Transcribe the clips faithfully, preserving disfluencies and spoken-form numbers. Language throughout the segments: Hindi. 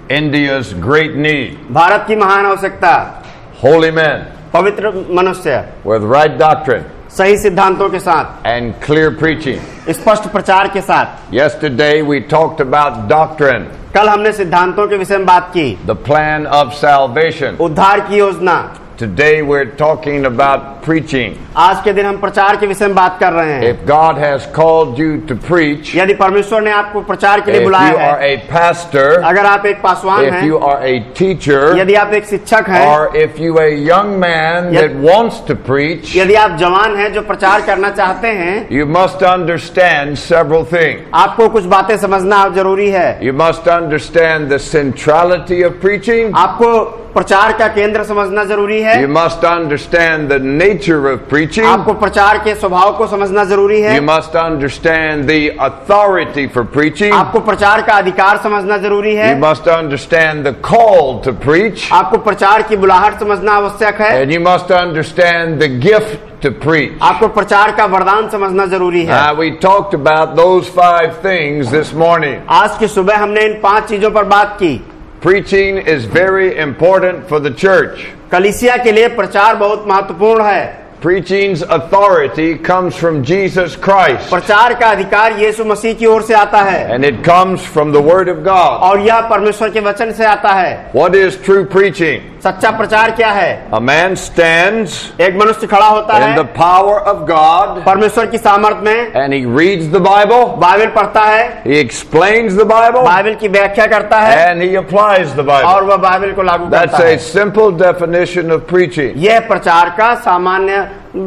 India's great need. भारत की महान आवश्यकता, Holy men पवित्र मनुष्य with right doctrine सही सिद्धांतों के साथ and clear preaching. स्पष्ट प्रचार के साथ। Yesterday we talked about doctrine, कल हमने सिद्धांतों के विषय में बात की, the plan of salvation. उद्धार की योजना। Today we're talking about preaching. आज के दिन हम प्रचार के विषय में बात कर रहे हैं। If God has called you to preach, यदि परमेश्वर ने आपको प्रचार के लिए if बुलाया you है, are a pastor, अगर आप एक पासवान if हैं, you are a teacher, यदि आप एक शिक्षक हैं, or if you a young man that wants to preach, यदि आप जवान हैं जो प्रचार करना चाहते हैं, you must understand several things. आपको कुछ बातें समझना जरूरी है। You must understand the centrality of preaching. आपको प्रचार का केंद्र समझना जरूरी है। You must understand the nature of preaching. आपको प्रचार के स्वभाव को समझना जरूरी है। You must understand the authority for preaching. आपको प्रचार का अधिकार समझना जरूरी है। You must understand the call to preach. आपको प्रचार की बुलाहट समझना आवश्यक है। And you must understand the gift to preach. आपको प्रचार का वरदान समझना जरूरी है। Uh, we talked about those five things this morning. आज की सुबह हमने इन पांच चीजों पर बात की। Preaching is very important for the church. कलीसिया के लिए प्रचार बहुत महत्वपूर्ण है। Preaching's authority comes from Jesus Christ. प्रचार का अधिकार यीशु मसीह की ओर से आता है। And it comes from the Word of God. और यह परमेश्वर के वचन से आता है। What is true preaching? सच्चा प्रचार क्या है? A man stands एक मनुष्य खड़ा होता in है the power of God परमेश्वर की सामर्थ में, and he reads the Bible, Bible पढ़ता है, he explains the Bible, Bible की व्याख्या करता है and he applies the Bible. और वह बाइबल को लागू That's करता a है। simple definition of preaching. यह प्रचार का सामान्य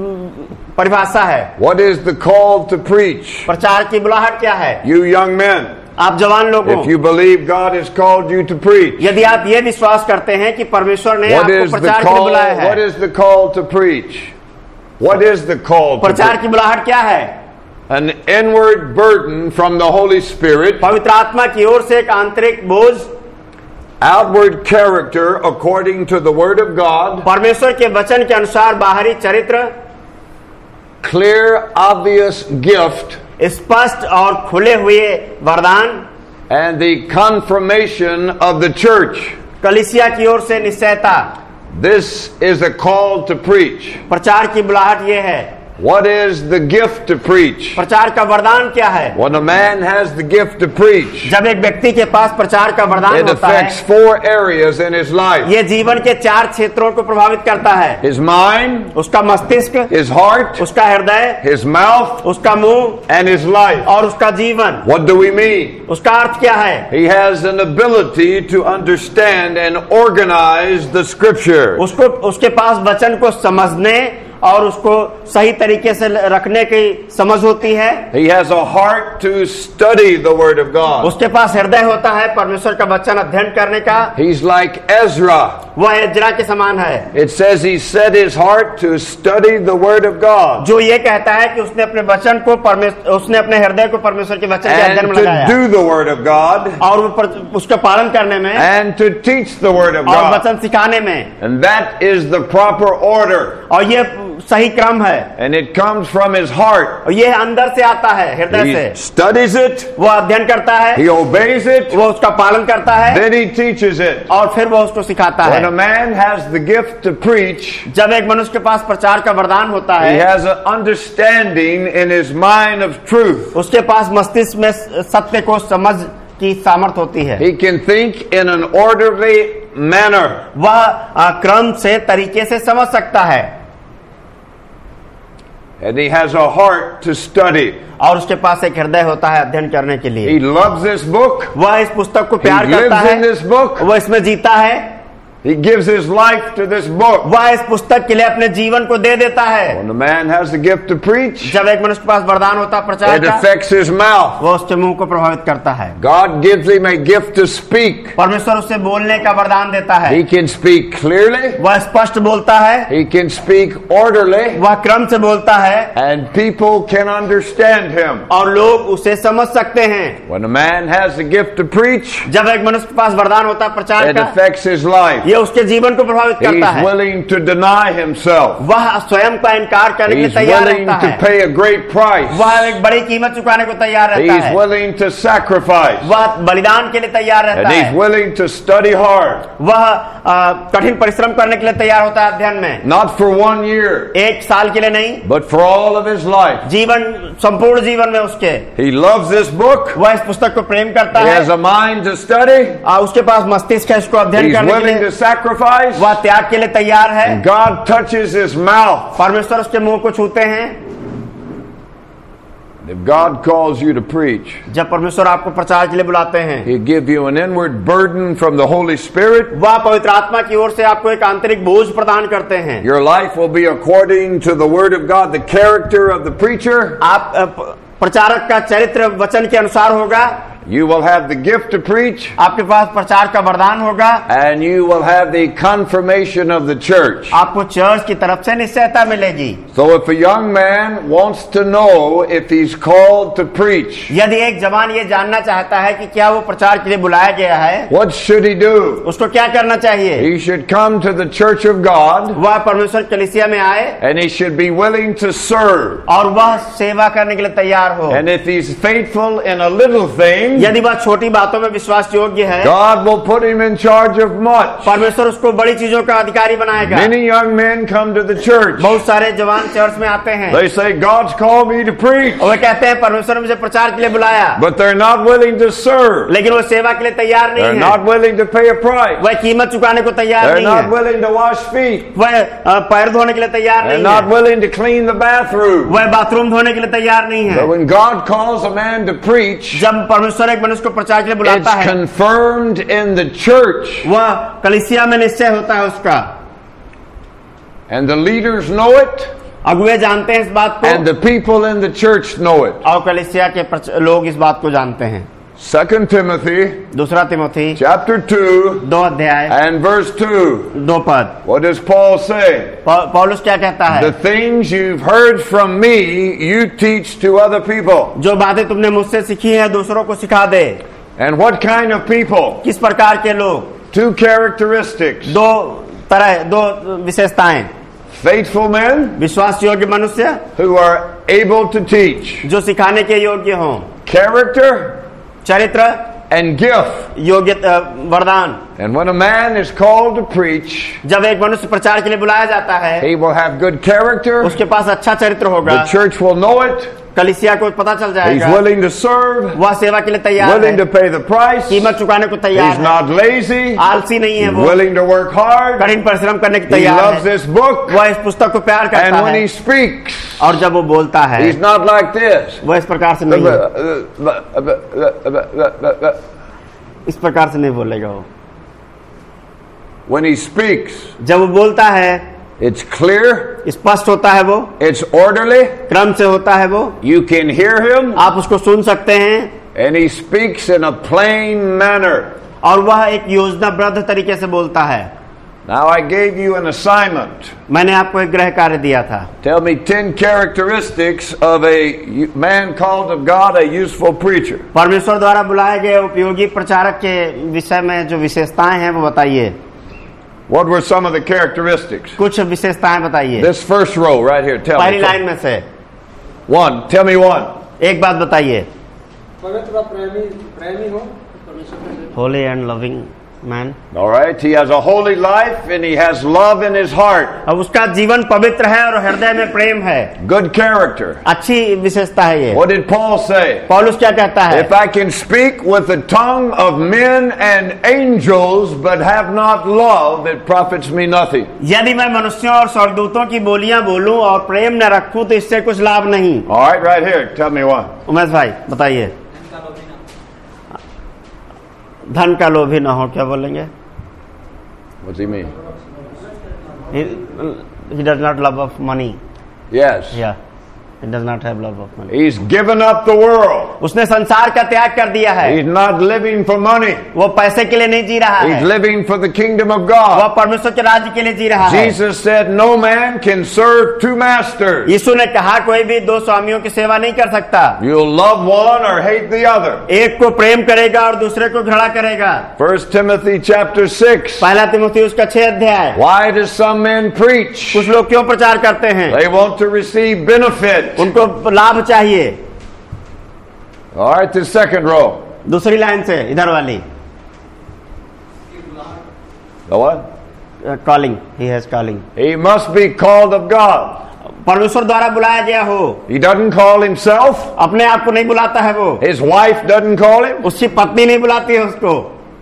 परिभाषा है। What is the call to preach? प्रचार की बुलाहट क्या है? You young men, आप जवान लोगों, if you believe God has called you to preach, यदि आप ये विश्वास करते हैं कि परमेश्वर ने what आपको is the प्रचार के लिए call? बुलाया What है, is the call to preach? What is the call to प्रचार preach? की बुलाहट क्या है? An inward burden from the Holy Spirit, पवित्र आत्मा की ओर से एक आंतरिक बोझ, outward character according to the Word of God, परमेश्वर के वचन के अनुसार बाहरी चरित्र, clear, obvious gift, स्पष्ट और खुले हुए वरदान, and the confirmation of the church. कलीसिया की ओर से निश्चयता। This is a call to preach. प्रचार की बुलाहट ये है। What is the gift to preach? प्रचार का वरदान क्या है? When a man has the gift to preach, जब एक व्यक्ति के पास प्रचार का वरदान it होता affects है, four areas in his life. ये जीवन के चार क्षेत्रों को प्रभावित करता है। His mind, उसका मस्तिष्क, his heart, उसका हृदय, his mouth, उसका मुंह and his life. और उसका जीवन। What do we mean? उसका अर्थ क्या है? He has an ability to understand and organize the scripture. उसको उसके पास वचन को समझने और उसको सही तरीके से रखने की समझ होती है। He has a heart to study the Word of God. उसके पास हृदय होता है परमेश्वर का वचन अध्ययन करने का। He's like Ezra. वह एजरा के समान है। It says he set his heart to study the Word of God जो ये कहता है कि उसने अपने वचन को परमेश्वर उसने अपने हृदय को परमेश्वर के वचन के अध्ययन and में to लगाया do the Word of God और वो पर, उसका पालन करने में and to teach the Word of और God. वचन सिखाने में। And that is the proper order. और ये सही क्रम है And it comes from his heart. और ये अंदर से आता है, हृदय He से। studies it, वो अध्ययन करता है, he obeys it, वो उसका पालन करता है then he teaches it. और फिर वो उसको सिखाता When a है। man has the gift to preach, जब एक मनुष्य के पास प्रचार का वरदान होता he है, has an understanding in his mind of truth. उसके पास मस्तिष्क में सत्य को समझ की सामर्थ होती है। He can think in an orderly manner. वह आ, क्रम से तरीके से समझ सकता है And he has a heart to study. और उसके पास एक हृदय होता है अध्ययन करने के लिए। He loves this book. वह इस पुस्तक को He प्यार करता lives है, in this book. वह इसमें जीता है, He gives his life to this book. वह इस पुस्तक के लिए अपने जीवन को दे देता है। When a man has the gift to preach, जब एक मनुष्य के पास वरदान होता है प्रचार it का, affects his mouth. वह उसके मुंह को प्रभावित करता है। God gives him a gift to speak. परमेश्वर उसे बोलने का वरदान देता है। He can speak clearly. वह स्पष्ट बोलता है, He can speak orderly. वह क्रम से बोलता है And people can understand him. और लोग उसे समझ सकते हैं। When a man has the gift to preach, जब एक मनुष्य के पास वरदान होता है प्रचार it का, affects his life. ये उसके जीवन को प्रभावित He's करता है। willing to deny himself. वह स्वयं का इनकार करने के लिए He's तैयार willing रहता to है। pay a great price. वह एक बड़ी कीमत चुकाने को तैयार रहता He's है। willing to sacrifice. वह बलिदान के लिए तैयार रहता And he's है। willing to study hard. वह आ, कठिन परिश्रम करने के लिए तैयार होता है अध्ययन में। Not for one year, एक साल के लिए नहीं, but for all of his life. जीवन संपूर्ण जीवन में उसके He loves this book. वह इस पुस्तक को प्रेम करता He है। has a mind to study. आ, उसके पास मस्तिष्क है इसको अध्ययन He's करने के willing लिए। to sacrifice. वह त्याग के लिए तैयार है। God touches his mouth. परमेश्वर उसके मुंह को छूते हैं। If God calls you to preach, जब परमेश्वर आपको प्रचार के लिए बुलाते हैं, He'll give you an inward burden from the Holy Spirit. वह पवित्र आत्मा की ओर से आपको एक आंतरिक बोझ प्रदान करते हैं। Your life will be according to the Word of God, the character of the preacher. आप अ, प- प्रचारक का चरित्र वचन के अनुसार होगा। You will have the gift to preach, आपके पास प्रचार का वरदान होगा। and you will have the confirmation of the church. आपको चर्च की तरफ से निश्चयता मिलेगी। So if a young man wants to know if he's called to preach, यदि एक जवान ये जानना चाहता है कि क्या वो प्रचार के लिए बुलाया गया है, what should he do? उसको क्या करना चाहिए? He should come to the church of God, वह परमेश्वर कलीसिया में आए and he should be willing to serve. और वह सेवा करने के लिए तैयार हो। And if he's faithful in a little thing, यदि वह छोटी बातों में विश्वास योग्य है, God will put him in charge of much. परमेश्वर उसको बड़ी चीजों का अधिकारी बनाएगा। Many young men come to the church. बहुत सारे जवान चर्च में आते हैं They say, God's called me to preach, और वे कहते हैं परमेश्वर ने मुझे प्रचार के लिए बुलाया, but they're not willing to serve. लेकिन वो सेवा के लिए तैयार नहीं They're है। not willing to pay a price. वह कीमत चुकाने को तैयार They're नहीं not है। willing to wash feet. वह अ, पैर धोने के लिए तैयार They're नहीं not है। willing to clean the bathroom. वह बाथरूम धोने के लिए तैयार नहीं है। But when God calls a man to preach, जब परमेश्वर एक मनुष्य को प्रचार के लिए बुलाता it's है, confirmed in the church, वह कलीसिया में निश्चय होता है उसका। and the leaders know it, अगुवे जानते हैं इस बात को and the people in the church know it. और कलीसिया के प्रच- लोग इस बात को जानते हैं। Second Timothy दूसरा तिमोथी chapter two दो अध्याय and verse two. दो पद, What does Paul say? पौ- पौलुस क्या कहता है? The things you've heard from me, you teach to other people. जो बातें तुमने मुझसे सीखी है दूसरों को सिखा दे। And what kind of people? किस प्रकार के लोग? Two characteristics. दो तरह, दो विशेषताएं। Faithful men विश्वास योग्य मनुष्य who are able to teach. जो सिखाने के योग्य हों, Character चरित्र and gift. योग्य अ, वरदान। And when a man is called to preach, जब एक मनुष्य प्रचार के लिए बुलाया जाता है, he will have good character. उसके पास अच्छा चरित्र होगा, The church will know it. कलीसिया को पता चल He's जाएगा, willing to serve, वह सेवा के लिए तैयार willing to है, pay the price. कीमत चुकाने को He's तैयार है, not lazy. आलसी नहीं है He's वो, willing to work hard. कठिन परिश्रम करने के He तैयार loves है, this book. वह इस पुस्तक को प्यार करता And when है he speaks, और जब वो बोलता है he's not like this. वह इस प्रकार से नहीं है, इस प्रकार से नहीं बोलेगा वो। When he speaks, जब वो बोलता है it's clear, स्पष्ट होता है, वो it's orderly, क्रम से होता है, वो you can hear him, आप उसको सुन सकते हैं and he speaks in a plain manner. और वह एक योजनाबद्ध तरीके से बोलता है। Now I gave you an assignment. मैंने आपको एक गृह कार्य दिया था। Tell me ten characteristics of a man called of God, a useful preacher. परमेश्वर द्वारा बुलाए गए उपयोगी प्रचारक के विषय में जो विशेषताएं हैं वो बताइए। What were some of the characteristics? कुछ विशेषताएं बताइए। This first row right here, tell पहली me. लाइन में से One, tell me one. एक बात बताइए। पवित्र व प्रेमी प्रेमी हो परमेश्वर के holy and loving man. All right, he has a holy life and he has love in his heart. अब उसका जीवन पवित्र है और हृदय में प्रेम है। Good character. अच्छी विशेषता है ये। What did Paul say? पौलुस क्या कहता है? If I can speak with the tongue of men and angels but have not love, it profits me nothing. यदि मैं मनुष्यों और स्वर्गदूतों की बोलियां बोलूं और प्रेम न रखूं तो इससे कुछ लाभ नहीं। All right, right here, tell me one. Umesh भाई बताइए। धन का लोभी न हो, क्या बोलेंगे? What's he mean? He, he does not love of money. Yes. Yeah. He does not have love of money. He's given up the world. उसने संसार का त्याग कर दिया है. He's not living for money. वो पैसे के लिए नहीं जी रहा He's है. living for the kingdom of वह God. परमेश्वर के राज्य के लिए जी रहा है. Jesus said, no man can serve two masters. यीशु ने कहा कोई भी दो स्वामियों की सेवा नहीं कर सकता. You'll love one or hate the other. एक को प्रेम करेगा और दूसरे को घृणा करेगा. First Timothy chapter six. पहला तिमोथी उसका छह अध्याय. Why do some men preach? कुछ लोग क्यों प्रचार करते हैं? They want to receive benefit. उनको लाभ चाहिए. All right, the second row. दूसरी लाइन से इधर वाली. The what? Calling. He has calling. He must be called of God. परमेश्वर द्वारा बुलाया गया हो. He doesn't call himself. अपने आप को नहीं बुलाता है वो. His wife doesn't call him. उसकी पत्नी नहीं बुलाती है उसको.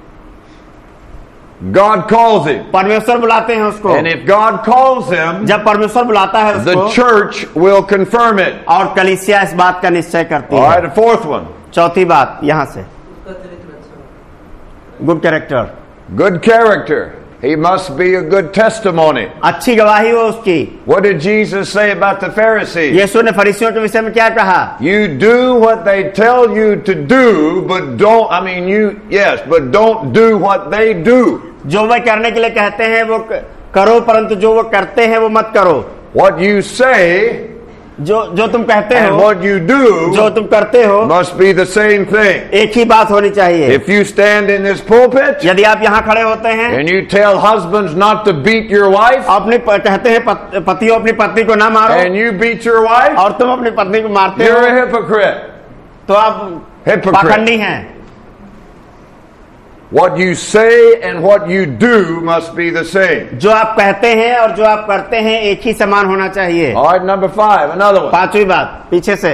God calls him. परमेश्वर बुलाते हैं उसको. And if God calls him, जब परमेश्वर बुलाता है उसको, the church will confirm it. और कलीसिया इस बात का निश्चय करती All right, है. the fourth one. चौथी बात यहां से. उसका चरित्र अच्छा हो. Good character. Good character. He must be a good testimony. अच्छी गवाही हो उसकी. What did Jesus say about the Pharisees? यीशु ने फरीसियों के विषय में क्या कहा? You do what they tell you to do, but don't, I mean, you, yes, but don't do what they do. जो वे करने के लिए कहते हैं वो करो, परंतु जो वो करते हैं वो मत करो. What you say जो जो तुम कहते and हो, what you do जो तुम करते हो, must be the same thing. एक ही बात होनी चाहिए. If you stand in this pulpit यदि आप यहाँ खड़े होते हैं and you tell husbands not to beat your wife अपने कहते हैं पत, पतियों अपनी पत्नी को ना मारो, and you beat your wife, और तुम अपनी पत्नी को मारते you're a हो, hypocrite. तो आप Hypocrite. पाखंडी हैं. What you say and what you do must be the same. जो आप कहते हैं और जो आप करते हैं एक ही समान होना चाहिए. All right, number five, another one. पांचवी बात पीछे से.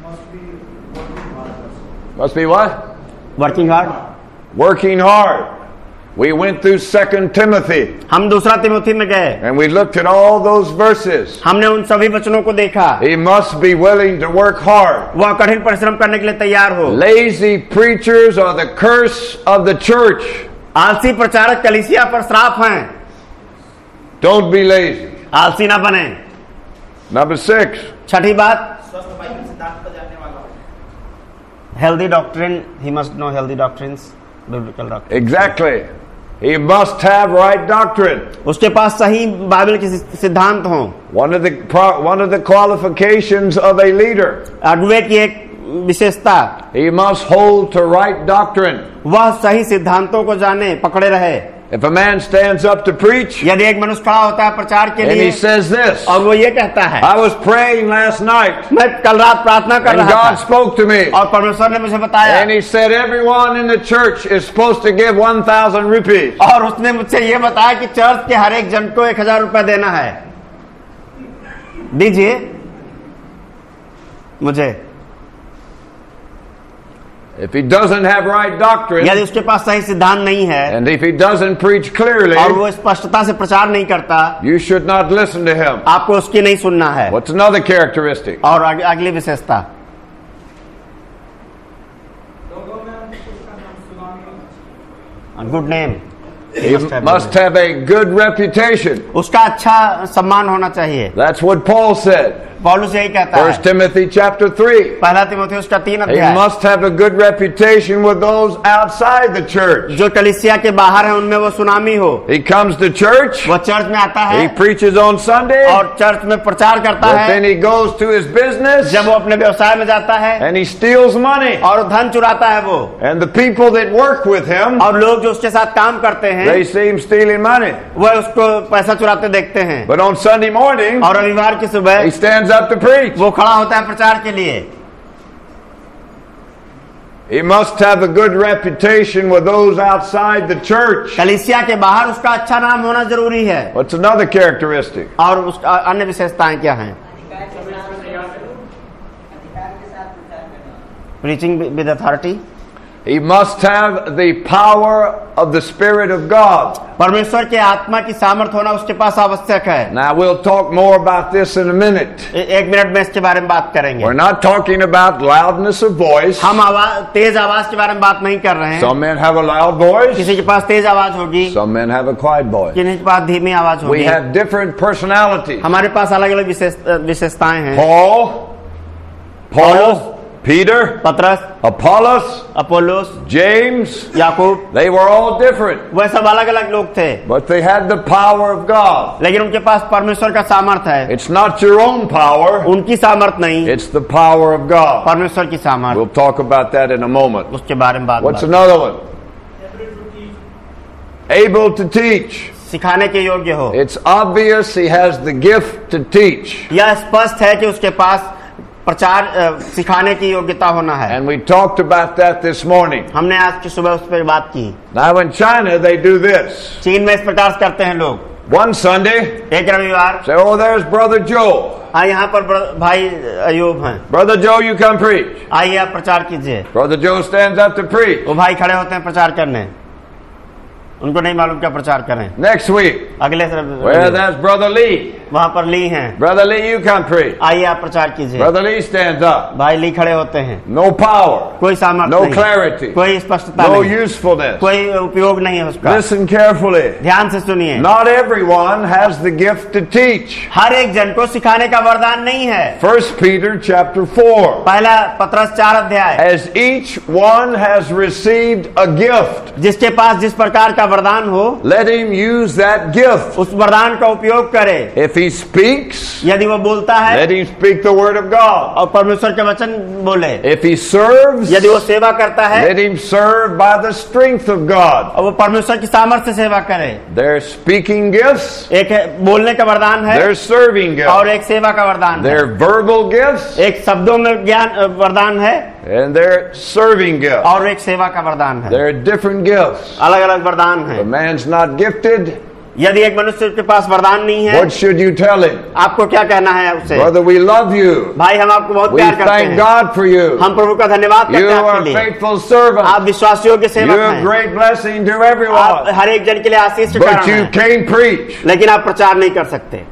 Must be what? Working hard. Working hard. We went through Second Timothy हम दूसरा तिमोथी में गए. and we looked at all those verses. हमने उन सभी वचनों को देखा. He must be willing to work hard. वह कठिन परिश्रम करने के लिए तैयार हो. Lazy preachers are the curse of the church. आलसी प्रचारक कलीसिया पर श्राप हैं. Don't be lazy. आलसी ना बने. Number six. छठी बात healthy doctrine. He must no healthy doctrines. Biblical doctrine. Exactly. He must have right doctrine. उसके पास सही बाइबल के सिद्धांत हों. One of the pro- one of the qualifications of a leader. अगुवे की एक विशेषता, He must hold to right doctrine. वह सही सिद्धांतों को जाने, पकड़े रहे. If a man stands up to preach यदि एक मनुष्य खड़ा होता है प्रचार के and लिए he says this, और वो ये कहता है, I was praying last night मैं कल रात प्रार्थना कर and रहा God था spoke to me और परमेश्वर ने मुझे बताया, and he said everyone in the church is supposed to give one thousand rupees. और उसने मुझसे ये बताया कि चर्च के हर एक जन को एक हजार रुपया देना है. दीजिए मुझे. If he doesn't have right doctrine यदि उसके पास सही सिद्धांत नहीं है and if he doesn't preach clearly, और वो स्पष्टता से प्रचार नहीं करता, you should not listen to him. आपको उसकी नहीं सुनना है. What's another characteristic? और अग, अगली विशेषता good name. He must have a good reputation. उसका अच्छा सम्मान होना चाहिए. That's what Paul said. पौलुस यही कहता First है. Timothy chapter three. पहला तिमोथी उसका तीन He अध्याय. must have a good reputation with those outside the church. जो कलीसिया के बाहर है उनमें वो सुनामी हो. He comes to church, वो चर्च में आता he है preaches on Sunday, और चर्च में प्रचार करता but then है. he goes to his business जब वो अपने व्यवसाय में जाता है and he steals money. और धन चुराता है वो, And the people that work with him, और लोग जो उसके साथ काम करते हैं they see him stealing money. वो उसको पैसा चुराते देखते हैं. But on Sunday morning, और रविवार की सुबह he stands up to preach. वो खड़ा होता है प्रचार के लिए. He must have a good reputation with those outside the church. कलीसिया के बाहर उसका अच्छा नाम होना जरूरी है. What's another characteristic? और उसका अन्य विशेषताएं क्या हैं? Preaching with authority. He must have the power of the Spirit of God. परमेश्वर के आत्मा की सामर्थ होना उसके पास आवश्यक है. Now we'll talk more about this in a minute. ए, एक मिनट में इसके बारे में बात करेंगे. We're not talking about loudness of voice. हम आवाज तेज आवाज के बारे में बात नहीं कर रहे हैं. Some men have a loud voice. किसी के पास तेज आवाज होगी, Some men have a quiet voice. किसी के पास धीमी आवाज We होगी. have different personalities. हमारे पास अलग अलग विशेष विशेषताएं हैं. Paul Paul, Peter, पतरस, Apollos, अपोलोस, James, याकूब, they were all different, वह सब अलग अलग लोग थे, but they had the power of God. लेकिन उनके पास परमेश्वर का सामर्थ है। It's not your own power, उनकी सामर्थ नहीं, it's the power of God. परमेश्वर की सामर्थ। We'll talk about that in a moment. उसके बारे में बात What's बात। another one? Able to teach. सिखाने के योग्य हो। It's obvious he has the gift to teach. यह स्पष्ट है कि उसके पास प्रचार अ, सिखाने की योग्यता होना है। And we talked about that this morning. हमने आज की सुबह उस पर बात की। Now in China they do this. चीन में इस प्रकार से करते हैं लोग। One Sunday, एक रविवार, say, oh, there's Brother Joe. हाँ यहाँ पर ब्र- भाई अयूब हैं, Brother Joe, you come preach. आइए आप प्रचार कीजिए। Brother Joe stands up to preach. वो भाई खड़े होते हैं प्रचार करने, उनको नहीं मालूम क्या प्रचार करें। Next week, अगले well, that's Brother Lee. वहाँ पर ली हैं, Brother Lee, you come preach. आइए आप प्रचार कीजिए। Brother Lee stands up. भाई ली खड़े होते हैं, No power, कोई सामर्थ्य no नहीं, clarity, कोई स्पष्टता no नहीं, usefulness. कोई उपयोग नहीं है उसका। Listen carefully. ध्यान से सुनिए, Not everyone has the gift to teach. हर एक जन को सिखाने का वरदान नहीं है। First Peter chapter four. पहला पत्रस चार अध्याय, As each one has received a gift, जिसके पास जिस प्रकार का वरदान हो let him use that gift. उस वरदान का उपयोग करे। If he speaks, यदि वो बोलता है let him speak the word of God. और परमेश्वर के वचन बोले, If he serves, यदि वो सेवा करता है let him serve by the strength of God. और वो परमेश्वर की सामर्थ्य से सेवा करे। They're speaking gifts, एक है बोलने का वरदान है they're serving और gifts. एक सेवा का वरदान है। They're verbal gifts, एक शब्दों में ज्ञान वरदान है and they're serving gifts. और एक सेवा का वरदान है। They're different gifts. अलग अलग वरदान है। If a man's not gifted, यदि एक मनुष्य के पास वरदान नहीं है, what should you tell him? आपको क्या कहना है उससे? Brother, we love you. भाई हम आपको बहुत We प्यार करते thank हैं, God for you. हम प्रभु का धन्यवाद You करते हैं are आपके लिए। faithful servants. आप विश्वास योग्य सेवक You're a हैं, great blessing to आप everyone. हर एक जन के लिए आशीष के But कारण you हैं, can't preach. लेकिन आप प्रचार नहीं कर सकते।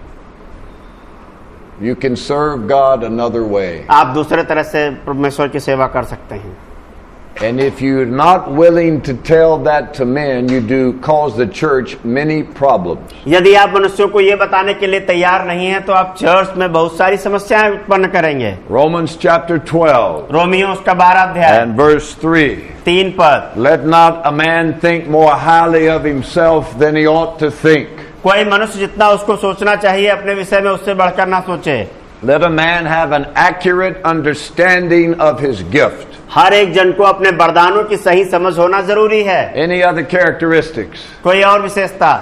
You can serve God another way. आप दूसरे तरह से परमेश्वर की सेवा कर सकते हैं। And if you're not willing to tell that to men, you do cause the church many problems. यदि आप मनुष्यों को ये बताने के लिए तैयार नहीं हैं, तो आप चर्च में बहुत सारी समस्याएं उत्पन्न करेंगे। Romans chapter twelve रोमियो उसका बारह अध्याय and verse three. तीन पद, Let not a man think more highly of himself than he ought to think. कोई मनुष्य जितना उसको सोचना चाहिए अपने विषय में उससे बढ़कर ना सोचे। Let a man have an accurate understanding of his gift. हर एक जन को अपने वरदानों की सही समझ होना जरूरी है। Any other characteristics? कोई और विशेषता?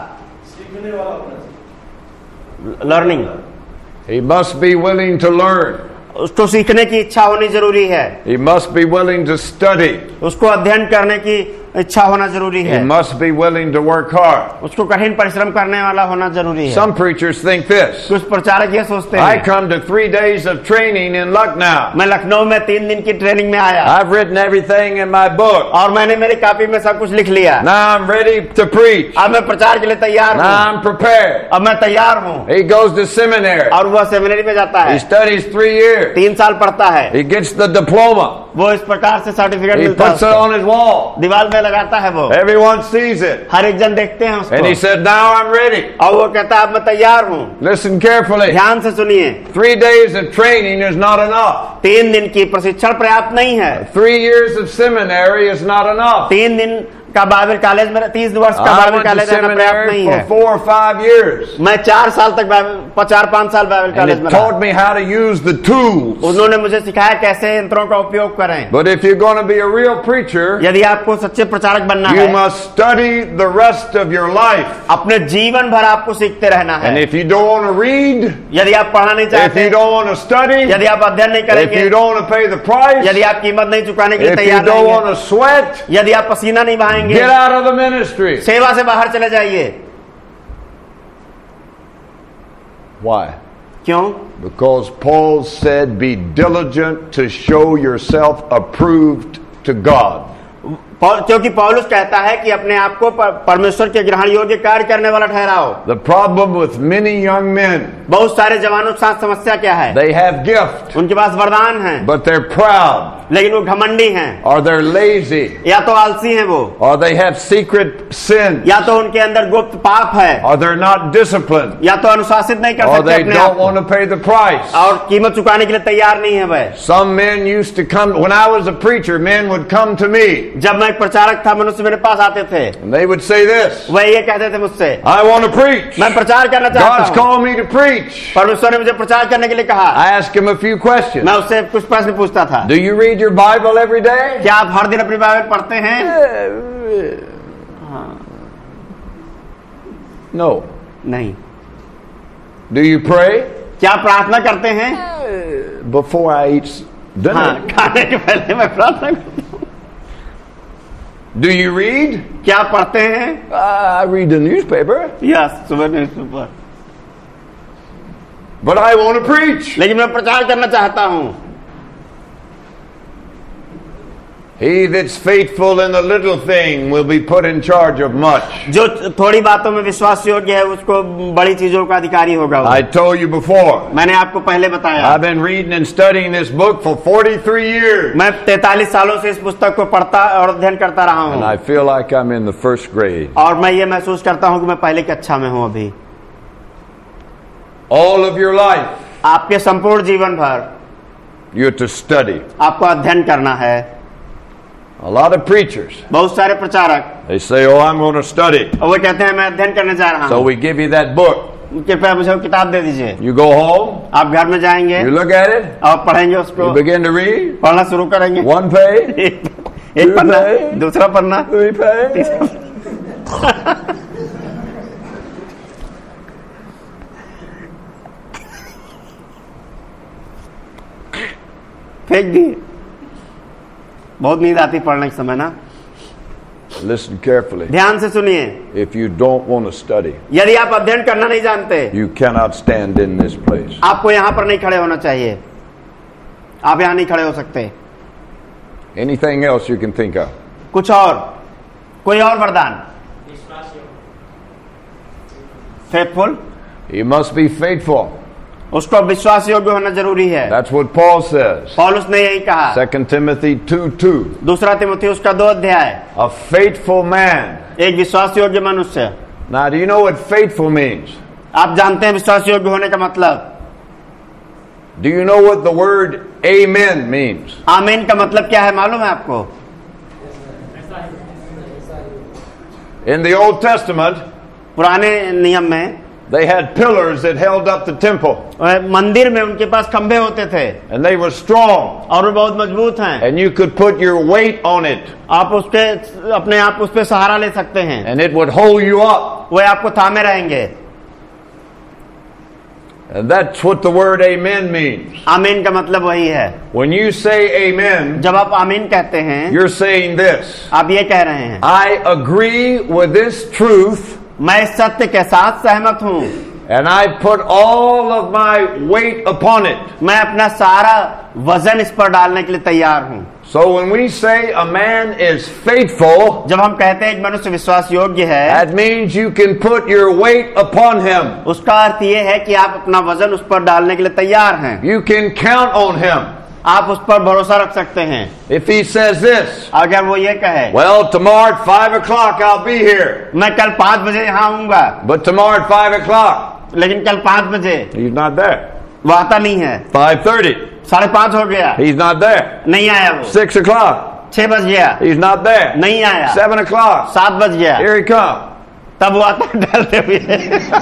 Learning, He must be willing to learn. उसको सीखने की इच्छा होनी जरूरी है, He must be willing to study. उसको अध्ययन करने की इच्छा होना जरूरी He है, must be willing to work hard. उसको कठिन परिश्रम करने वाला होना जरूरी है। Some preachers think this. कुछ प्रचारक ये सोचते I हैं, come to three days of training in Lucknow. मैं लखनऊ में तीन दिन की ट्रेनिंग में आया I've written everything in my book. और मैंने मेरी कॉपी में सब कुछ लिख लिया, Now I'm ready to preach. अब मैं प्रचार के लिए तैयार Now हूँ, I'm prepared. अब मैं तैयार हूँ। He goes to seminary. और वह सेमिनरी में जाता He है, studies three years. तीन साल पढ़ता है, He gets the diploma. वो इस प्रकार से सर्टिफिकेट He मिलता है puts it उसको, on his wall. दीवार में लगाता है वो, Everyone sees it. हर एक जन देखते हैं And he उसको said, now I'm ready. और वो कहता है अब मैं तैयार हूँ। Listen carefully. ध्यान से सुनिए, Three days of training is not enough. तीन दिन की प्रशिक्षण पर्याप्त नहीं है, Three years of seminary is not enough. तीन दिन का बाइबल कॉलेज में तीस वर्ष का I Bible went to college रहना पर्याप्त seminary नहीं for है। four or five years. मैं चार साल तक बाइबल चार पांच साल बाइबल And कॉलेज it में रहा। taught me how to use the tools. उन्होंने मुझे सिखाया कैसे यंत्रों का उपयोग करें। But if you're going to be a real preacher, यदि आपको सच्चे प्रचारक बनना you है, must study the rest of your life. अपने जीवन भर आपको सीखते रहना And है। if you don't want to read, यदि आप पढ़ना नहीं if चाहते, you don't want to study, यदि आप अध्ययन नहीं if करेंगे, you don't want to pay the price, यदि आप कीमत नहीं चुकाने के लिए if you तैयार don't नहीं want हैं, to sweat, यदि आप पसीना नहीं बहाएंगे, get out of the ministry. सेवा से बाहर चले जाइए। Why? क्यों? Because Paul said, be diligent to show yourself approved to God. पौ- क्योंकि पौलुस कहता है कि अपने आप को पर- परमेश्वर के ग्रहण योग्य कार्य करने वाला ठहराओ। The problem with many young men, बहुत सारे जवानों के साथ समस्या क्या है? they have gift, उनके पास वरदान है, but they're proud. लेकिन वो घमंडी हैं, or they're lazy, या तो आलसी हैं वो, or they have secret sin, या तो उनके अंदर गुप्त पाप है, or they're not disciplined, या तो अनुशासित नहीं कर or सकते they अपने आप don't want को, to pay the price. और कीमत चुकाने के लिए तैयार नहीं है वह। Some men used to come, when I was a preacher, men would come to me, जब मैं एक प्रचारक था, मनुष्य मेरे पास आते थे, and they would say this, वह ये कहते थे मुझसे, I want to preach. मैं प्रचार करना चाहता God's हूँ, called me to preach. परमेश्वर ने मुझे प्रचार करने के लिए कहा। I asked him a few questions. मैं उससे कुछ प्रश्न पूछता था, Do you read your Bible every day? क्या आप हर दिन अपनी बाइबल पढ़ते हैं? No. नहीं। Do you pray? क्या प्रार्थना करते हैं? Before I eat dinner. हाँ, खाने के पहले मैं प्रार्थना करता हूँ। Do you read? क्या पढ़ते हैं? I read the newspaper. Yes, सुबह newspaper. But I want to preach. लेकिन मैं प्रचार करना चाहता हूँ। He that's faithful in the little thing will be put in charge of much. जो थोड़ी बातों में विश्वास योग्य है, उसको बड़ी चीजों का अधिकारी होगा। I told you before. मैंने आपको पहले बताया। I've been reading and studying this book for forty-three years. मैं तैंतालीस सालों से इस पुस्तक को पढ़ता और अध्ययन करता रहा And हूँ, I feel like I'm in the first grade. और मैं ये महसूस करता हूँ कि मैं पहले की कक्षा में हूँ अभी। All of your life, आपके संपूर्ण जीवन भर you're to study. आपको अध्ययन करना है। A lot of preachers, बहुत सारे प्रचारक they say, oh, I'm going to study. और वो कहते हैं मैं अध्ययन करने जा रहा So हूँ, we give you that book. कृपया मुझे वो किताब दे दीजिए। You go home, आप घर में जाएंगे you look at it, और पढ़ेंगे उसको, you begin to read. पढ़ना शुरू करेंगे। One page, एक, एक पन्ना, दूसरा पन्ना, three page. फेंक दिए। बहुत नींद आती पढ़ने के समय ना। Listen carefully. ध्यान से सुनिए, If you don't want to study, यदि आप अध्ययन करना नहीं जानते, you cannot stand in this place. आपको यहाँ पर नहीं खड़े होना चाहिए। आप यहाँ नहीं खड़े हो सकते। Anything else you can think of? कुछ और, कोई और वरदान? Faithful, You must be faithful. उसको विश्वास योग्य होना जरूरी है। That's what Paul says. पौलुस ने यही कहा। Second Timothy two two. दूसरा तिमुथियुस का दो अध्याय। A faithful man. एक विश्वास योग्य मनुष्य। Now, do you know what faithful means? आप जानते हैं विश्वास योग्य होने का मतलब? Do you know what the word amen means? आमीन का मतलब क्या है मालूम है आपको? In the Old Testament, पुराने नियम में they had pillars that held up the temple, मंदिर में उनके पास खंभे होते थे and they were strong, और वो बहुत मजबूत हैं। and you could put your weight on it, आप उसके अपने आप उस पे सहारा ले सकते हैं, and it would hold you up. वो आपको थामे रहेंगे। And that's what the word amen means. आमीन का मतलब वही है। When you say amen, जब आप आमीन कहते हैं, you're saying this: आप ये कह रहे हैं, I agree with this truth, मैं इस सत्य के साथ सहमत हूँ, and I put all of my weight upon it. मैं अपना सारा वजन इस पर डालने के लिए तैयार हूँ। So when we say a man is faithful, जब हम कहते हैं एक मनुष्य विश्वास योग्य है, that means you can put your weight upon him. उसका अर्थ ये है कि आप अपना वजन उस पर डालने के लिए तैयार हैं। You can count on him. आप उस पर भरोसा रख सकते हैं। If he says this, अगर वो ये कहे, well, tomorrow at five o'clock I'll be here. मैं कल पाँच बजे यहाँ आऊंगा, But tomorrow at five o'clock, लेकिन कल पाँच बजे he's not there. वो आता नहीं है। five thirty, साढ़े पाँच हो गया, he's not there. नहीं आया वो। six o'clock, छह बज गया, he's not there. नहीं आया। seven o'clock, सात बज गया, here he comes. तब वो आता है डरते हुए।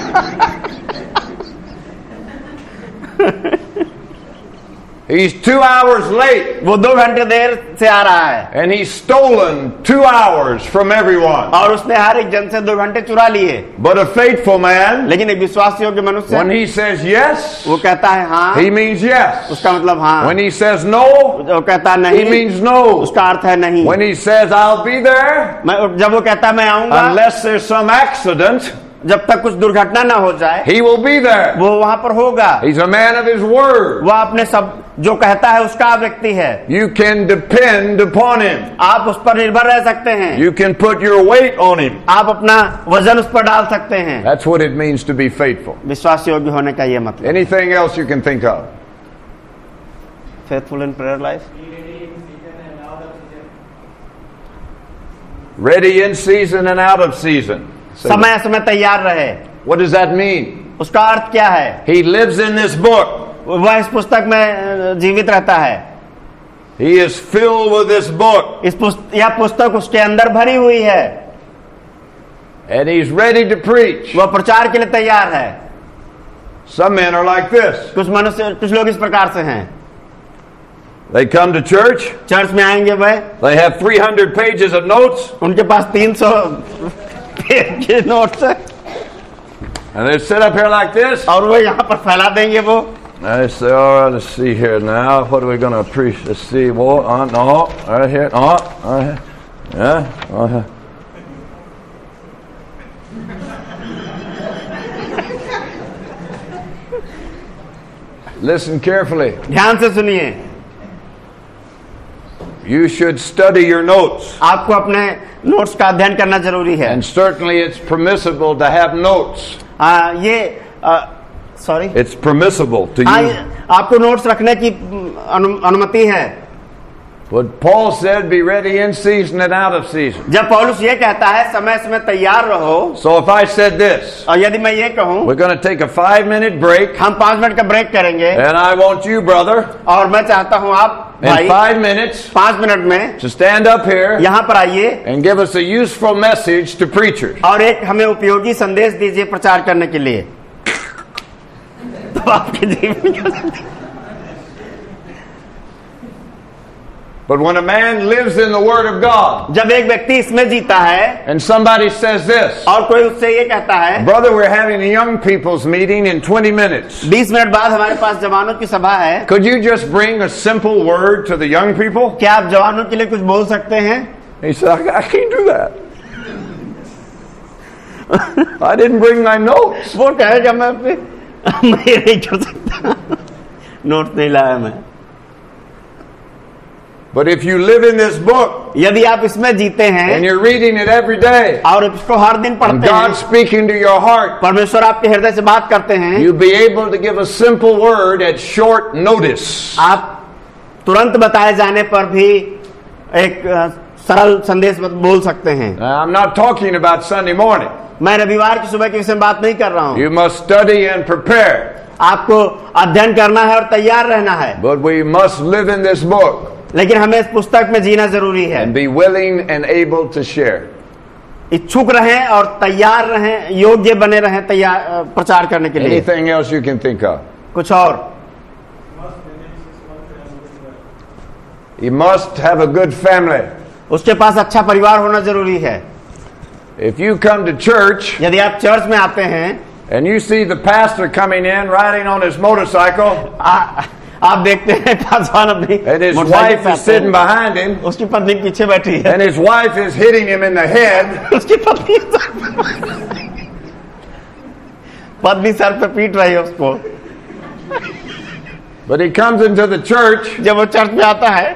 He's two hours late, वो दो घंटे देर से आ रहा है, and he's stolen two hours from everyone. और उसने हर एक जन से दो घंटे चुरा लिए। But a faithful man, लेकिन एक विश्वास योग्य मनुष्य, when he says yes, वो कहता है हाँ, he means yes. उसका मतलब हाँ। When he says no, वो कहता है he नहीं, means no. उसका अर्थ है नहीं। When he says I'll be there, मैं जब वो कहता है मैं आऊंगा, unless there's some accident, जब तक कुछ दुर्घटना ना हो जाए, he will be there. वो वहां पर होगा। He's a man of his word. वो अपने सब जो कहता है उसका व्यक्ति है। You can depend upon him. आप उस पर निर्भर रह सकते हैं। You can put your weight on him. आप अपना वजन उस पर डाल सकते हैं। That's what it means to be faithful. विश्वास योग्य होने का ये मतलब। Anything else you can think of? Faithful in prayer life? Ready in season and out of season. So समय समय तैयार रहे। what does that mean? उसका अर्थ क्या है? He lives in this book. वह इस पुस्तक में जीवित रहता है। He is filled with this book. इस पुस्तक यह पुस्तक उसके अंदर भरी हुई है। And he's ready to preach. वह प्रचार के लिए तैयार है। Some men are like this. कुछ मनुष्य कुछ लोग इस प्रकार से हैं। They come to church. Church में आएंगे वह, They have three hundred pages of notes. उनके पास तीन सौ पेज के नोट्स है And they sit up here like this. और वो यहाँ पर फैला देंगे वो। I say, all right, let's see here now. What are we going to preach? Let's see. Well, uh, no, right here. No, right here. Yeah. Uh, here. Listen carefully. ध्यान से सुनिए। You should study your notes. आपको अपने नोट्स का अध्ययन करना जरूरी है। And certainly it's permissible to have notes. आ, ये सॉरी It's permissible to हाँ, use. आपको नोट्स रखने की अनु, अनुमति है। What Paul said, be ready in season and out of season. जब पौलुस ये कहता है समय समय तैयार रहो, So if I said this, और यदि मैं ये कहूँ we're going to take a five minute break, हम पांच मिनट का ब्रेक करेंगे, and I want you, brother, और मैं चाहता हूँ आप in भाई five minutes पांच मिनट में to stand up here यहाँ पर आइए and give us a useful message to preachers. और एक हमें उपयोगी संदेश दीजिए प्रचार करने के लिए। तो आपके जीवन But when a man lives in the Word of God, जब एक व्यक्ति इसमें जीता है and somebody says this, और कोई उससे ये कहता है, brother, we're having a young people's meeting in twenty minutes. बीस मिनट बाद हमारे पास जवानों की सभा है, Could you just bring a simple word to the young people? क्या आप जवानों के लिए कुछ बोल सकते हैं? He said, I, I can't do that. I didn't bring my notes. वो कहेगा मैं अपने मैं ये नहीं कर सकता, नोट नहीं लाया मैं। But if you live in this book यदि आप इसमें जीते हैं and you're reading it every day, और इसको हर दिन and पढ़ते हैं, God's speaking to your heart, परमेश्वर आपके हृदय से बात करते हैं, you'll be able to give a simple word at short notice. आप तुरंत बताए जाने पर भी एक अ, सरल संदेश बोल सकते हैं। Now, I'm not talking about Sunday morning. मैं रविवार की सुबह के विषय में बात नहीं कर रहा हूँ। You must study and prepare. आपको अध्ययन करना है और तैयार रहना है, But we must live in this book लेकिन हमें इस पुस्तक में जीना जरूरी है। and be willing and able to share. इच्छुक रहें और तैयार रहें, योग्य बने रहें तैयार अ, प्रचार करने के लिए। Anything else you can think of? कुछ और? You must have a good family. उसके पास अच्छा परिवार होना जरूरी है। If you come to church यदि आप चर्च में आते हैं, and you see the pastor coming in riding on his motorcycle, आ, आप देखते हैं पासवान अपनी and his मोटरसाइकिल wife पे is आते sitting हैं, behind him, उसकी पत्नी पीछे बैठी है, and his wife is hitting him in the head, उसकी पत्नी पत्नी सर पे पीट रही है उसको। but he comes into the church जब वो चर्च में आता है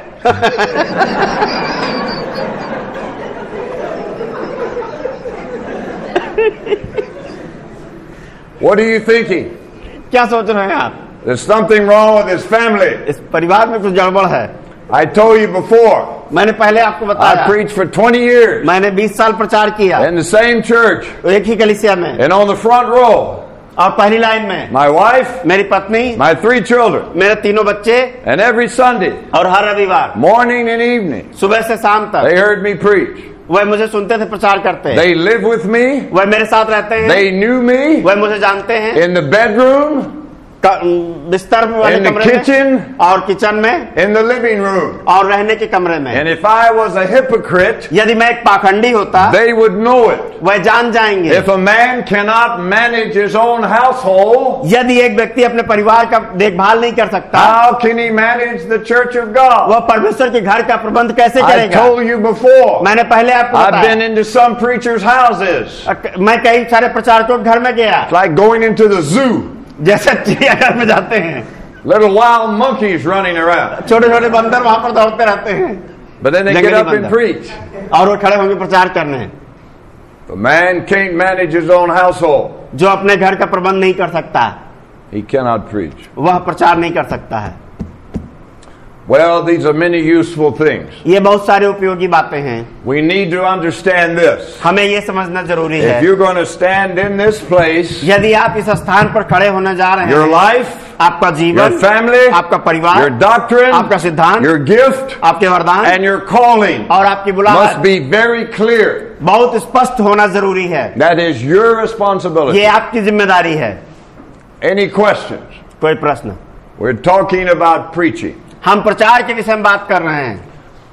what are you thinking? क्या सोच रहे हैं आप? There's something wrong with his family. इस परिवार में कुछ गड़बड़ है। I told you before, मैंने पहले आपको I बताया, preached for twenty years मैंने बीस साल प्रचार किया in the same church एक ही कलीसिया में, and on the front row, और पहली लाइन में my wife, मेरी पत्नी, my three children, मेरे तीनों बच्चे, and every Sunday, और हर रविवार morning and evening, सुबह से शाम they तक heard me preach. वह मुझे सुनते थे, प्रचार करते। They live with me. वह मेरे साथ रहते हैं, They knew me वह मुझे जानते हैं, in the bedroom, बिस्तर में वाले in the कमरे kitchen, में और किचन में in the living room. और रहने के कमरे में। And if I was a hypocrite, यदि मैं एक पाखंडी होता, they would know it. वह जान जाएंगे। If a man cannot manage his own household, यदि एक व्यक्ति अपने परिवार का देखभाल नहीं कर सकता, how can he manage the church of God? वह परमेश्वर के घर का प्रबंध कैसे I करेगा? told you before, मैंने पहले आपको I've been बताया, into some preachers' houses. मैं कई सारे प्रचारकों के घर में गया, It's like going into the zoo. जैसे चिड़ियाघर में जाते हैं, Little wild monkeys running around. छोटे छोटे बंदर वहां पर दौड़ते रहते हैं, But then they get up and preach. और वो खड़े होंगे प्रचार करने। If a man can't manage his own household, जो अपने घर का प्रबंध नहीं कर सकता, he cannot preach. वह प्रचार नहीं कर सकता है। Well, these are many useful things. ये बहुत सारे उपयोगी बातें हैं, We need to understand this. हमें ये समझना जरूरी है। If you're going to stand in this place, यदि आप इस स्थान पर खड़े होने जा रहे your हैं, life, आपका जीवन, your family, आपका परिवार, your doctrine, आपका सिद्धांत, your gift, आपके वरदान and your calling और आपकी बुलाहट must be very clear. बहुत स्पष्ट होना जरूरी है। That is your responsibility. ये आपकी जिम्मेदारी है। Any questions? कोई प्रश्न? We're talking about preaching. हम प्रचार के विषय में बात कर रहे हैं।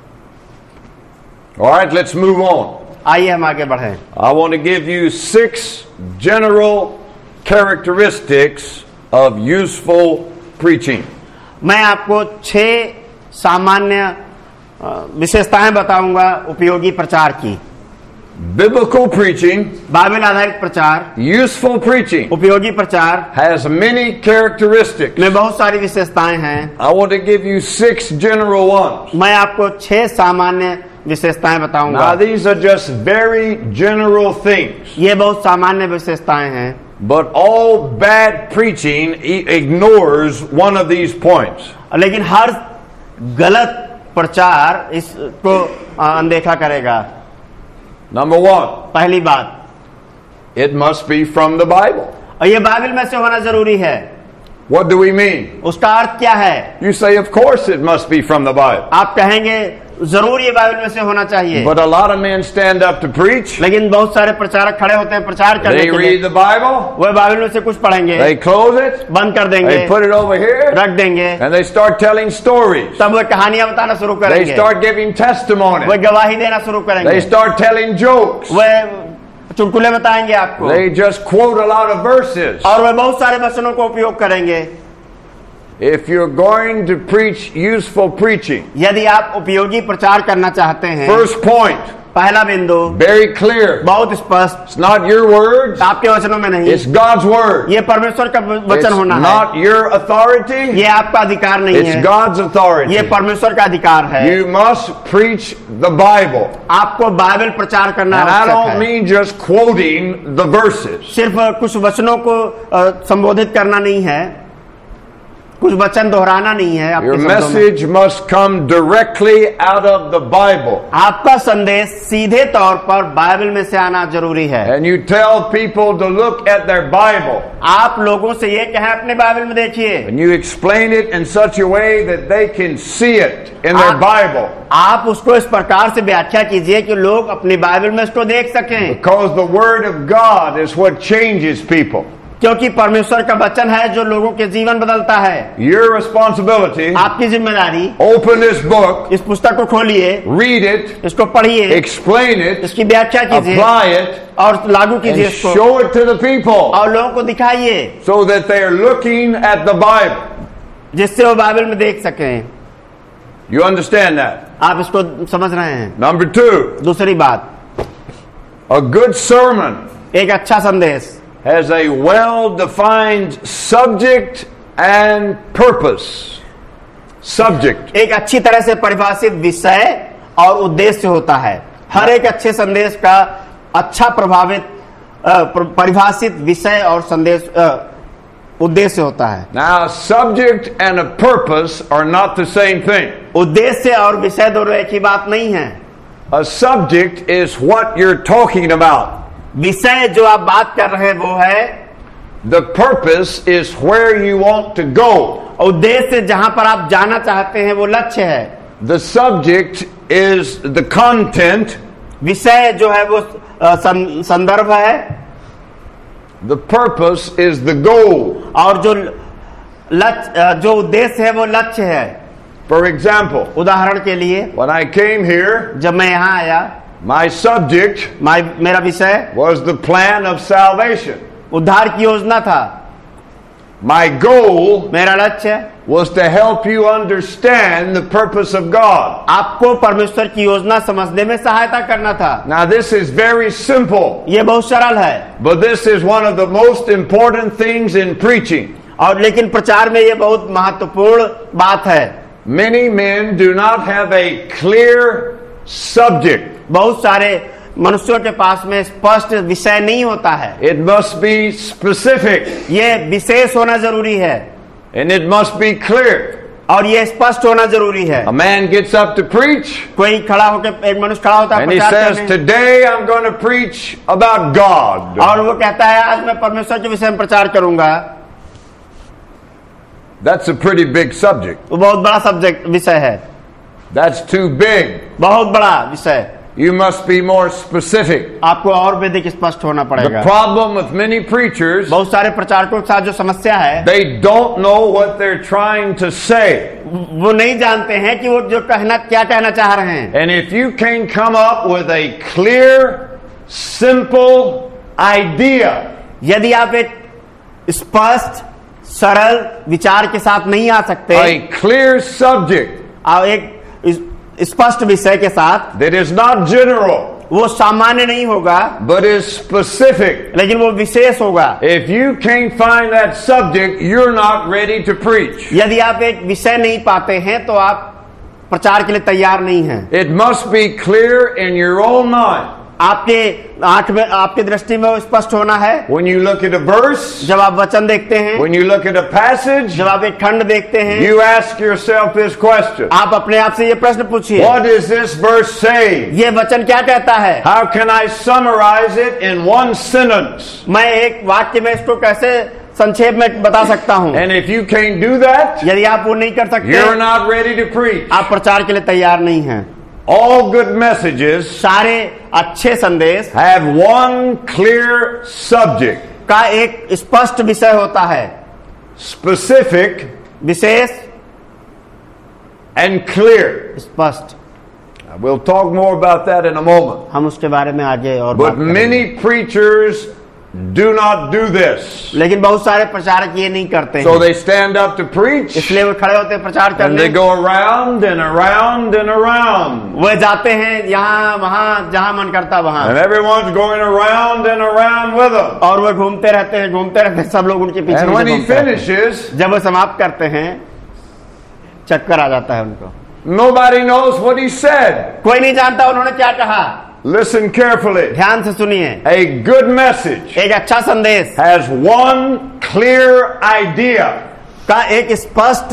All right, let's move on. आइए हम आगे बढ़ें। I want to give you six general characteristics of useful preaching. मैं आपको छह सामान्य अ, विशेषताएं बताऊंगा उपयोगी प्रचार की। Biblical preaching, बाइबल आधारित प्रचार, useful preaching, उपयोगी प्रचार has many characteristics. में बहुत सारी विशेषताएं हैं। I want to give you six general ones. मैं आपको छह सामान्य विशेषताएं बताऊंगा। Now, these are just very general things. ये बहुत सामान्य विशेषताएं हैं, But all bad preaching i- ignores one of these points. लेकिन हर गलत प्रचार इसको अ, अनदेखा करेगा। Number one, पहली बात, it must be from the Bible. और ये बाइबल में से होना जरूरी है। What do we mean? उसका अर्थ क्या है? You say, of course it must be from the Bible. आप कहेंगे जरूर ये बाइबल में से होना चाहिए, But a lot of men stand up to preach. लेकिन बहुत सारे प्रचारक खड़े होते हैं प्रचार करने They के read लिए। the Bible, वे बाइबल में से कुछ पढ़ेंगे, they close it, बंद कर देंगे, they put it over here, रख देंगे, and they start telling stories. तब वे कहानियां बताना शुरू They करेंगे, start giving testimony. वे गवाही देना शुरू करेंगे, They start telling jokes. वे चुटकुले बताएंगे आपको, They just quote a lot of verses. और वे बहुत सारे वचनों को उपयोग करेंगे। If you're going to preach useful preaching, यदि आप उपयोगी प्रचार करना चाहते हैं, first point, पहला बिंदु very clear. बहुत स्पष्ट, It's not your words, आपके वचनों में नहीं, it's God's word. ये परमेश्वर का It's वचन होना है, not your authority, ये आपका अधिकार नहीं it's है, God's authority. ये परमेश्वर का अधिकार है। You must preach the Bible. आपको बाइबल प्रचार करना And I आवश्यक don't है। mean just quoting the verses. सिर्फ कुछ वचनों को अ, संबोधित करना नहीं है, कुछ वचन दोहराना नहीं है आपके Your शब्दों में। message must come directly out of the Bible. आपका संदेश सीधे तौर पर बाइबल में से आना जरूरी है। And you tell people to look at their Bible. आप लोगों से ये कहें अपने बाइबल में देखिए, And you explain it in such a way that they can see it in their Ah. Bible. आप उसको इस प्रकार से व्याख्या कीजिए कि लोग अपनी बाइबल में इसको देख सकें, Because the Word of God is what changes people. क्योंकि परमेश्वर का वचन है जो लोगों के जीवन बदलता है। Your responsibility, आपकी जिम्मेदारी, open this book, इस पुस्तक को खोलिए, read it, इसको पढ़िए, explain it, इसकी व्याख्या कीजिए apply it, और लागू कीजिए and इसको, show it to the people और लोगों को दिखाइए so that they are looking at the Bible. जिससे वो बाइबल में देख सकें। You understand that? आप इसको समझ रहे हैं? Number two, दूसरी बात, a good sermon एक अच्छा संदेश has a well-defined subject and purpose. Subject. एक अच्छी तरह से परिभाषित विषय और उद्देश्य होता है। हर एक अच्छे संदेश का अच्छा प्रभावित अ, प- परिभाषित विषय और संदेश अ, उद्देश्य होता है। Now, a subject and a purpose are not the same thing. उद्देश्य और विषय दोनों एक ही बात नहीं है। A subject is what you're talking about. विषय जो आप बात कर रहे हैं वो है, The purpose is where you want to go. उद्देश्य जहां पर आप जाना चाहते हैं वो लक्ष्य है। The subject is the content. विषय जो है वो अ, सं- संदर्भ है, The purpose is the goal. और जो लक्ष्य अ, जो उद्देश्य है वो लक्ष्य है। For example, उदाहरण के लिए, when I came here, जब मैं यहाँ आया, my subject माय- मेरा विषय was the plan of salvation. उद्धार की योजना था। My goal मेरा लक्ष्य was to help you understand the purpose of God. आपको परमेश्वर की योजना समझने में सहायता करना था। Now, this is very simple, ये बहुत सरल है, but this is one of the most important things in preaching. और लेकिन प्रचार में ये बहुत महत्वपूर्ण बात है। Many men do not have a clear subject. बहुत सारे मनुष्यों के पास में स्पष्ट विषय नहीं होता है। It must be specific ये विशेष होना जरूरी है and it must be clear. और ये स्पष्ट होना जरूरी है। A man gets up to preach कोई खड़ा होकर, एक मनुष्य खड़ा होता है and he प्रचार says, करने, today I'm going to preach about God. और वो कहता है आज मैं परमेश्वर के विषय में प्रचार करूंगा। That's a pretty big subject. वो बहुत बड़ा सब्जेक्ट विषय है, That's too big. बहुत बड़ा विषय। You must be more specific. आपको और भी अधिक स्पष्ट होना The पड़ेगा। problem with many preachers, बहुत सारे प्रचारकों के साथ जो समस्या है, they don't know what they're trying to say. वो नहीं जानते हैं कि वो जो कहना क्या कहना चाह रहे हैं। And if you can come up with a clear, simple idea, यदि आप एक स्पष्ट सरल विचार के साथ नहीं आ सकते, a clear subject और एक स्पष्ट विषय के साथ, that is not general, वो सामान्य नहीं होगा but is specific. लेकिन वो विशेष होगा। If you can't find that subject, you're not ready to preach. यदि आप एक विषय नहीं पाते हैं तो आप प्रचार के लिए तैयार नहीं हैं। It must be clear in your own mind. आपके आंख में, आपकी दृष्टि में वो स्पष्ट होना है। When you look at a verse, जब आप वचन देखते हैं, when you look at a passage, जब आप एक खंड देखते हैं, you ask yourself this question. आप अपने आप से ये प्रश्न पूछिए, What is this verse saying? ये वचन क्या कहता है? How can I summarize it in one sentence? मैं एक वाक्य में इसको कैसे संक्षेप में बता सकता हूँ? And if you can't do that, यदि आप वो नहीं कर सकते, you're not ready to preach. आप प्रचार के लिए तैयार नहीं हैं। All good messages सारे अच्छे संदेश have one clear subject, का एक स्पष्ट विषय होता है, specific विशेष and clear. स्पष्ट। We'll talk more about that in a moment. हम उसके बारे में आगे और बात But करेंगे। many preachers do not do this. लेकिन बहुत सारे प्रचारक ये नहीं करते So हैं, they stand up to preach इसलिए वो खड़े होते हैं प्रचार and करने, they go around and around and around. वो जाते हैं यहाँ वहाँ, जहाँ मन करता वहाँ, And everyone's going around and around with them. और वो घूमते रहते हैं, घूमते रहते हैं, सब लोग उनके पीछे And when पीछे he घूमते रहते हैं। finishes, जब वो समाप्त करते हैं, चक्कर आ जाता है उनको। nobody knows what he said. कोई नहीं जानता उन्होंने क्या कहा। Listen carefully. ध्यान से सुनिए, A good message एक अच्छा संदेश has one clear idea. का एक स्पष्ट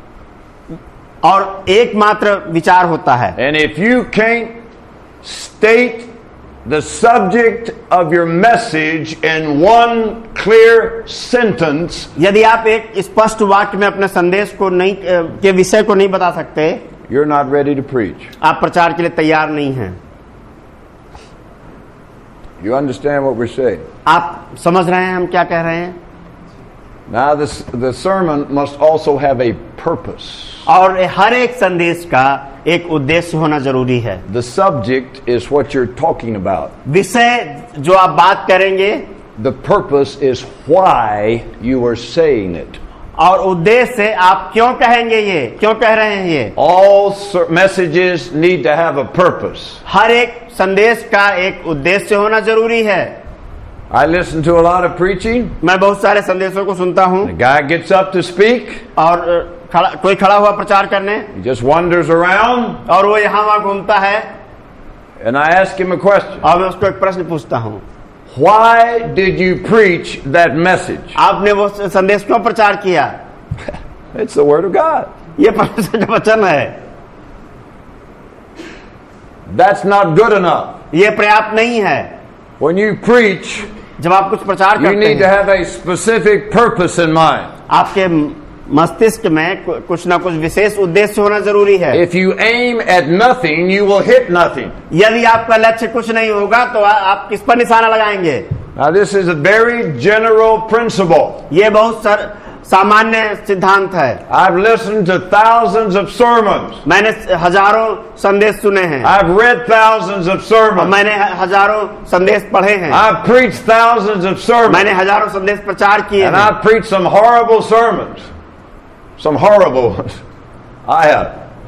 और एकमात्र विचार होता है। And if you can't state the subject of your message in one clear sentence, यदि आप एक स्पष्ट वाक्य में अपने संदेश को नहीं के विषय को नहीं बता सकते, you're not ready to preach. आप प्रचार के लिए तैयार नहीं हैं। You understand what we're saying? आप समझ रहे हैं हम क्या कह रहे हैं? Now this, the sermon must also have a purpose. और हर एक संदेश का एक उद्देश्य होना जरूरी है। The subject is what you're talking about. विषय जो आप बात करेंगे, The purpose is why you are saying it. और उद्देश्य आप क्यों कहेंगे, ये क्यों कह रहे हैं ये। All ser- messages need to have a purpose. हर एक संदेश का एक उद्देश्य होना जरूरी है। I listen to a lot of preaching. मैं बहुत सारे संदेशों को सुनता हूँ, The guy gets up to speak. और खड़ा, कोई खड़ा हुआ प्रचार करने, He just wanders around. और वो यहाँ वहाँ घूमता है, And I ask him a question. और मैं उसको एक प्रश्न पूछता हूँ, Why did you preach that message? आपने वो संदेश क्यों प्रचार किया? It's the word of God. ये परमेश्वर का वचन है। That's not good enough. ये पर्याप्त नहीं है। When you preach, जब आप कुछ प्रचार you करते need to हैं, have a specific purpose in mind. आपके मस्तिष्क में कु- कुछ ना कुछ विशेष उद्देश्य होना जरूरी है। If you aim at nothing, you will hit nothing. यदि आपका लक्ष्य कुछ नहीं होगा तो आ, आप किस पर निशाना लगाएंगे? Now, this is a very general principle. ये बहुत सर, सामान्य सिद्धांत है। I've listened to thousands of sermons. मैंने हजारों संदेश सुने हैं, I've read thousands of और sermons. मैंने हजारों संदेश पढ़े हैं, I've preached thousands of sermons. मैंने हजारों संदेश प्रचार किए And हैं, I've preached some horrible sermons. Some horrible ones. I have.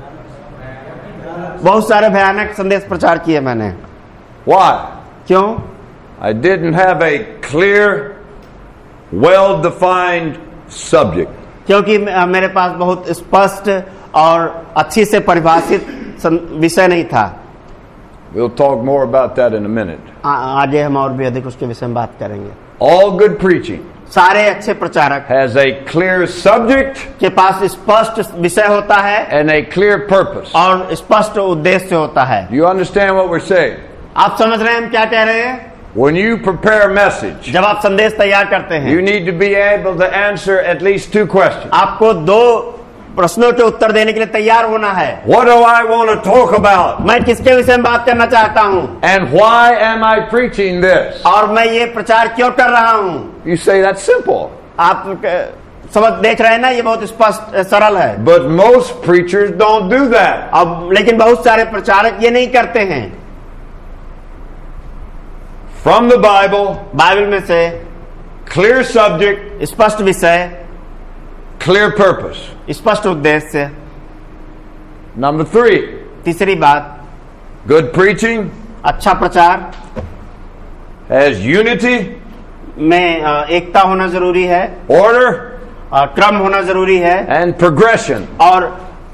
बहुत सारे भयानक संदेश प्रचार किए मैंने। Why? क्यों? I didn't have a clear, well-defined subject. क्योंकि मेरे पास बहुत स्पष्ट और अच्छी से परिभाषित विषय नहीं था। We'll talk more about that in a minute. आ- आगे हम और भी अधिक उसके विषय में बात करेंगे। All good preaching सारे अच्छे प्रचारक has a clear subject के पास स्पष्ट विषय होता है and a clear purpose. और स्पष्ट उद्देश्य होता है। Do you understand what we're saying? आप समझ रहे हैं हम क्या कह रहे हैं? When you prepare a message, जब आप संदेश तैयार करते हैं, you need to be able to answer at least two questions. आपको दो प्रश्नों के उत्तर देने के लिए तैयार होना है। What do I want to talk about? मैं किसके विषय में बात करना चाहता हूँ And why am I preaching this? और मैं ये प्रचार क्यों कर रहा हूँ? You say that's simple. आप अ, समझ देख रहे हैं ना, ये बहुत स्पष्ट अ, सरल है। But most preachers don't do that. अब लेकिन बहुत सारे प्रचारक ये नहीं करते हैं। From the Bible, बाइबल में से clear subject, स्पष्ट विषय, clear purpose. स्पष्ट उद्देश्य। Number three, तीसरी बात, good preaching अच्छा प्रचार has unity, में अ, एकता होना जरूरी है, order, अ, क्रम होना जरूरी है and progression. और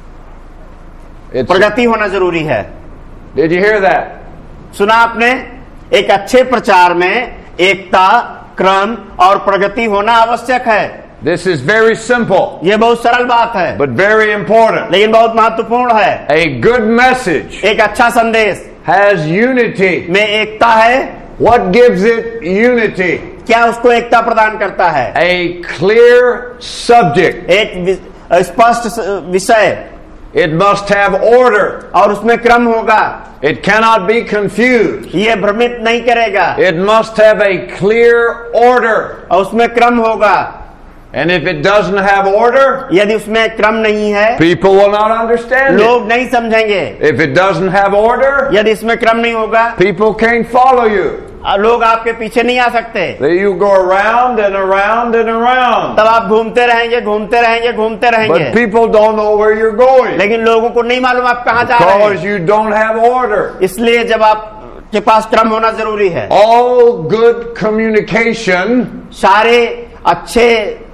It's, प्रगति होना जरूरी है। did you hear that? सुना आपने? एक अच्छे प्रचार में एकता, क्रम और प्रगति होना आवश्यक है। This is very simple, ये बहुत सरल बात है, but very important. लेकिन बहुत महत्वपूर्ण है। A good message एक अच्छा संदेश has unity. में एकता है। What gives it unity? क्या उसको एकता प्रदान करता है? A clear subject. एक वि- स्पष्ट स- विषय It must have order. और उसमें क्रम होगा। It cannot be confused. ये भ्रमित नहीं करेगा It must have a clear order. और उसमें क्रम होगा। And if it doesn't have order, यदि उसमें क्रम नहीं है, people will not understand it. लोग नहीं समझेंगे। If it doesn't have order, यदि इसमें क्रम नहीं होगा, people can't follow you. लोग आपके पीछे नहीं आ सकते। That you go around and around and around. तब आप घूमते रहेंगे, घूमते रहेंगे, घूमते रहेंगे, But people don't know where you're going लेकिन लोगों को नहीं मालूम आप कहाँ जा रहे because हैं। you don't have order. इसलिए जब आप के पास क्रम होना जरूरी है। All good communication, सारे अच्छे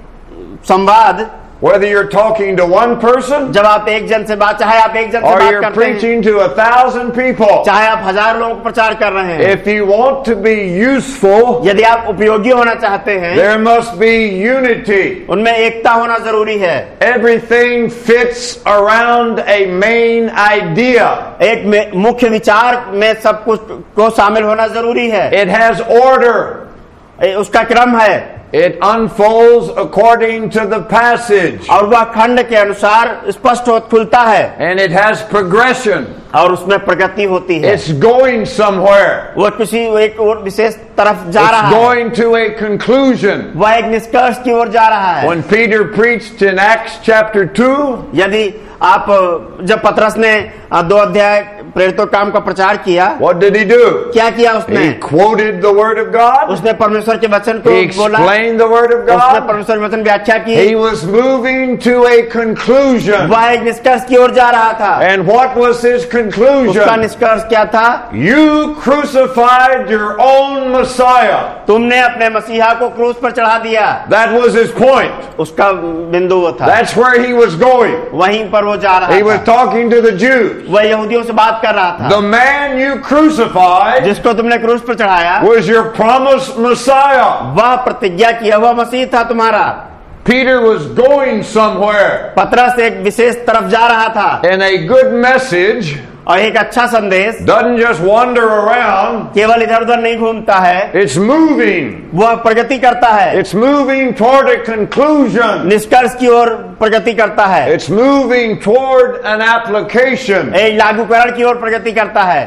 संवाद, whether you're talking to one person जब आप एक जन से बात, चाहे आप एक जन से or बात you're करते हैं, preaching to a thousand people, चाहे आप हजार लोगों को प्रचार कर रहे हैं, if you want to be useful, यदि आप उपयोगी होना चाहते हैं, there must be unity. उनमें एकता होना जरूरी है। Everything fits around a main idea. एक में- मुख्य विचार में सब कुछ को शामिल होना जरूरी है। It has order. ए- उसका क्रम है It unfolds according to the passage. और वह खंड के अनुसार स्पष्ट हो खुलता है And it has progression. और उसमें प्रगति होती है। It's going somewhere. वह किसी एक और विशेष तरफ जा It's रहा है, going to a conclusion. वह एक निष्कर्ष की ओर जा रहा है। When Peter preached in Acts chapter two, यदि आप जब पतरस ने दो अध्याय प्रेरितों के काम का प्रचार किया, what did he do? क्या किया उसने? He quoted the word of God. उसने परमेश्वर के वचन को He बोला, explained the word of उसने God. परमेश्वर के वचन व्याख्या की, He was moving to a conclusion. वह एक निष्कर्ष की ओर जा रहा था। And what was his उसका conclusion? निष्कर्ष क्या था? You crucified your own Messiah. तुमने अपने मसीहा को क्रूस पर चढ़ा दिया। That was his point. उसका बिंदु वो था, That's where he was going. वहीं पर वो जा रहा He was था। talking to the Jews. वह यहूदियों से बात कर रहा था। The man you crucified जिसको तुमने क्रूस पर चढ़ाया, was your promised Messiah. वह प्रतिज्ञा किया हुआ मसीह था तुम्हारा। Peter was going somewhere. पतरस एक विशेष तरफ जा रहा था And a good message और एक अच्छा संदेश doesn't just wander around. केवल इधर उधर नहीं घूमता है, It's moving. वह प्रगति करता है, It's moving toward a conclusion. निष्कर्ष की ओर प्रगति करता है, It's moving toward an application. एक लागूकरण की ओर प्रगति करता है।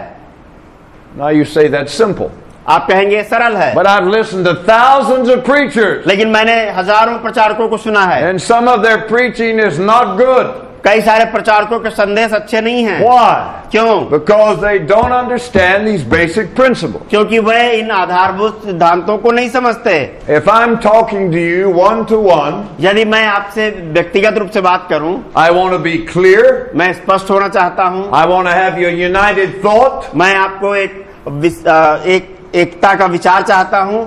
Now you say that's simple. आप कहेंगे सरल है, But I've listened to thousands of preachers, लेकिन मैंने हजारों प्रचारकों को सुना है, and some of their preaching is not good. कई सारे प्रचारकों के संदेश अच्छे नहीं हैं। Why? क्यों? Because they don't understand these basic principles. क्योंकि वह इन आधारभूत सिद्धांतों को नहीं समझते। If I'm talking to you one to one, यदि मैं आपसे व्यक्तिगत रूप से बात करूं, I want to be clear. मैं स्पष्ट होना चाहता हूं, I want to have your united thought. मैं आपको एक विस- अ, एक एकता का विचार चाहता हूं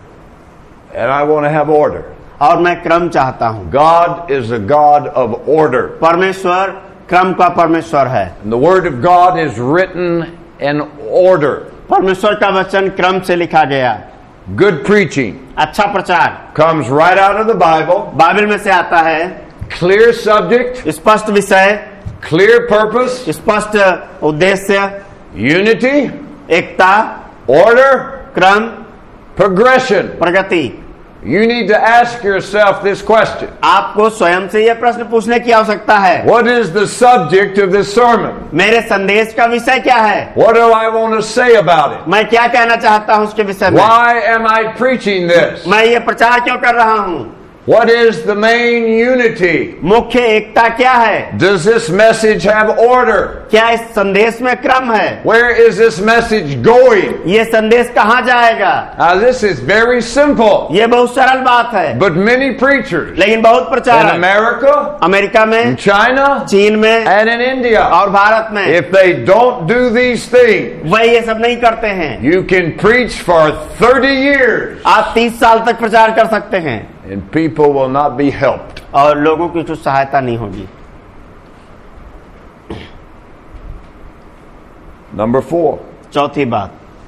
And I want to have order. और मैं क्रम चाहता हूं। God is a God of order. परमेश्वर क्रम का परमेश्वर है And the Word of God is written in order. परमेश्वर का वचन क्रम से लिखा गया। Good preaching अच्छा प्रचार comes right out of the Bible. Bible में से आता है। Clear subject, स्पष्ट विषय, clear purpose, स्पष्ट उद्देश्य, unity, एकता, order, क्रम, progression. Pragati. You need to ask yourself this question. आपको स्वयं से यह प्रश्न पूछने की आवश्यकता है, What is the subject of this sermon? मेरे संदेश का विषय क्या है? What do I want to say about it? मैं क्या कहना चाहता हूँ उसके विषय में? Why am I preaching this? मैं ये प्रचार क्यों कर रहा हूँ? What is the main unity? मुख्य एकता क्या है? Does this message have order? क्या इस संदेश में क्रम है? Where is this message going? ये संदेश कहाँ जाएगा? Now this is very simple, ये बहुत सरल बात है, but many preachers लेकिन बहुत in प्रचारक America, अमेरिका in में, China, चीन में and in India, और भारत में if they don't do these things, वह ये सब नहीं करते हैं। you can preach for thirty years आप तीस साल तक प्रचार कर सकते हैं and people will not be helped. और लोगों की कुछ सहायता नहीं होगी। Number four, चौथी बात,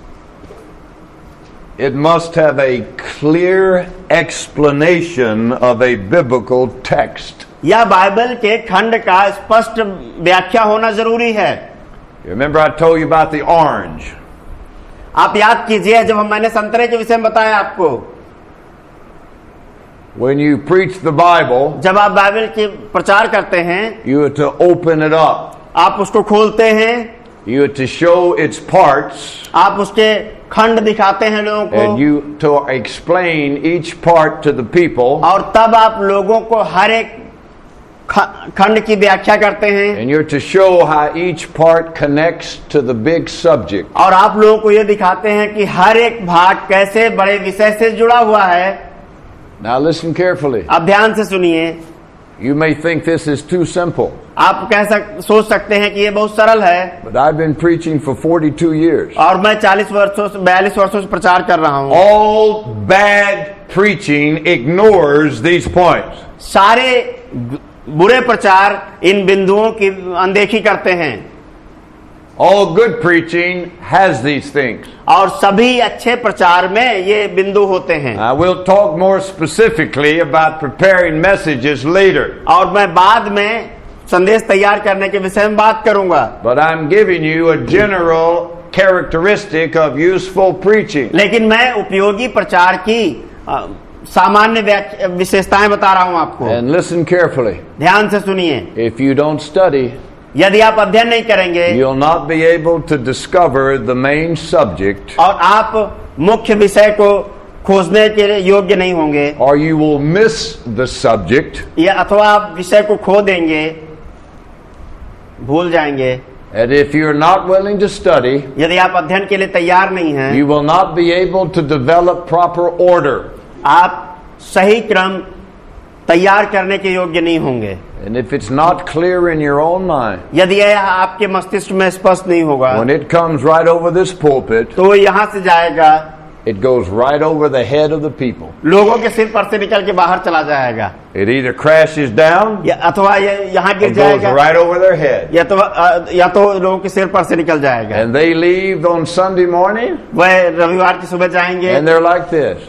it must have a clear explanation of a biblical text. यह बाइबल के खंड का स्पष्ट व्याख्या होना जरूरी है। Remember I told you about the orange. आप याद कीजिए जब हम मैंने संतरे के विषय में बताया आपको, When you preach the Bible, जब आप बाइबल के प्रचार करते हैं, you have to open it up. आप उसको खोलते हैं, You have to show its parts, आप उसके खंड दिखाते हैं लोगों को, and you to explain each part to the people, और तब आप लोगों को हर एक ख- खंड की व्याख्या करते हैं, and you're to show how each part connects to the big subject. और आप लोगों को ये दिखाते हैं कि हर एक भाग कैसे बड़े विषय से जुड़ा हुआ है। Now listen carefully. आप ध्यान से सुनिए। You may think this is too simple, आप कह सक सोच सकते हैं कि ये बहुत सरल है, but I've been preaching for forty-two years. और मैं चालीस वर्षों से बयालीस वर्षों से प्रचार कर रहा हूँ। All bad preaching ignores these points. सारे बुरे प्रचार इन बिंदुओं की अनदेखी करते हैं, All good preaching has these things. और सभी अच्छे प्रचार में ये बिंदु होते हैं। I will talk more specifically about preparing messages later, और मैं बाद में संदेश तैयार करने के विषय में बात करूंगा, but I'm giving you a general characteristic of useful preaching. लेकिन मैं उपयोगी प्रचार की अ, सामान्य व्याख्या- विशेषताएं बता रहा हूं आपको। And listen carefully. ध्यान से सुनिए। If you don't study, यदि आप अध्ययन नहीं करेंगे you'll not be able to discover the main subject, और आप मुख्य विषय को खोजने के लिए योग्य नहीं होंगे, or you will miss the subject, या अथवा आप विषय को खो देंगे, भूल जाएंगे। and if you're not willing to study, यदि आप अध्ययन के लिए तैयार नहीं हैं, you will not be able to develop proper order. आप सही क्रम तैयार करने के योग्य नहीं होंगे। And if it's not clear in your own mind, यदि यह आपके मस्तिष्क में स्पष्ट नहीं होगा, when it comes right over this pulpit, तो यहाँ से जाएगा, it goes right over the head of the people. लोगों के सिर पर से निकल के बाहर चला जाएगा, It either crashes down या अथवा ये यहाँ गिर or goes जाएगा, right over their head. या तो अ, या तो लोगों के सिर पर से निकल जाएगा। And they leave on Sunday morning वह रविवार की सुबह जाएंगे and they're like this.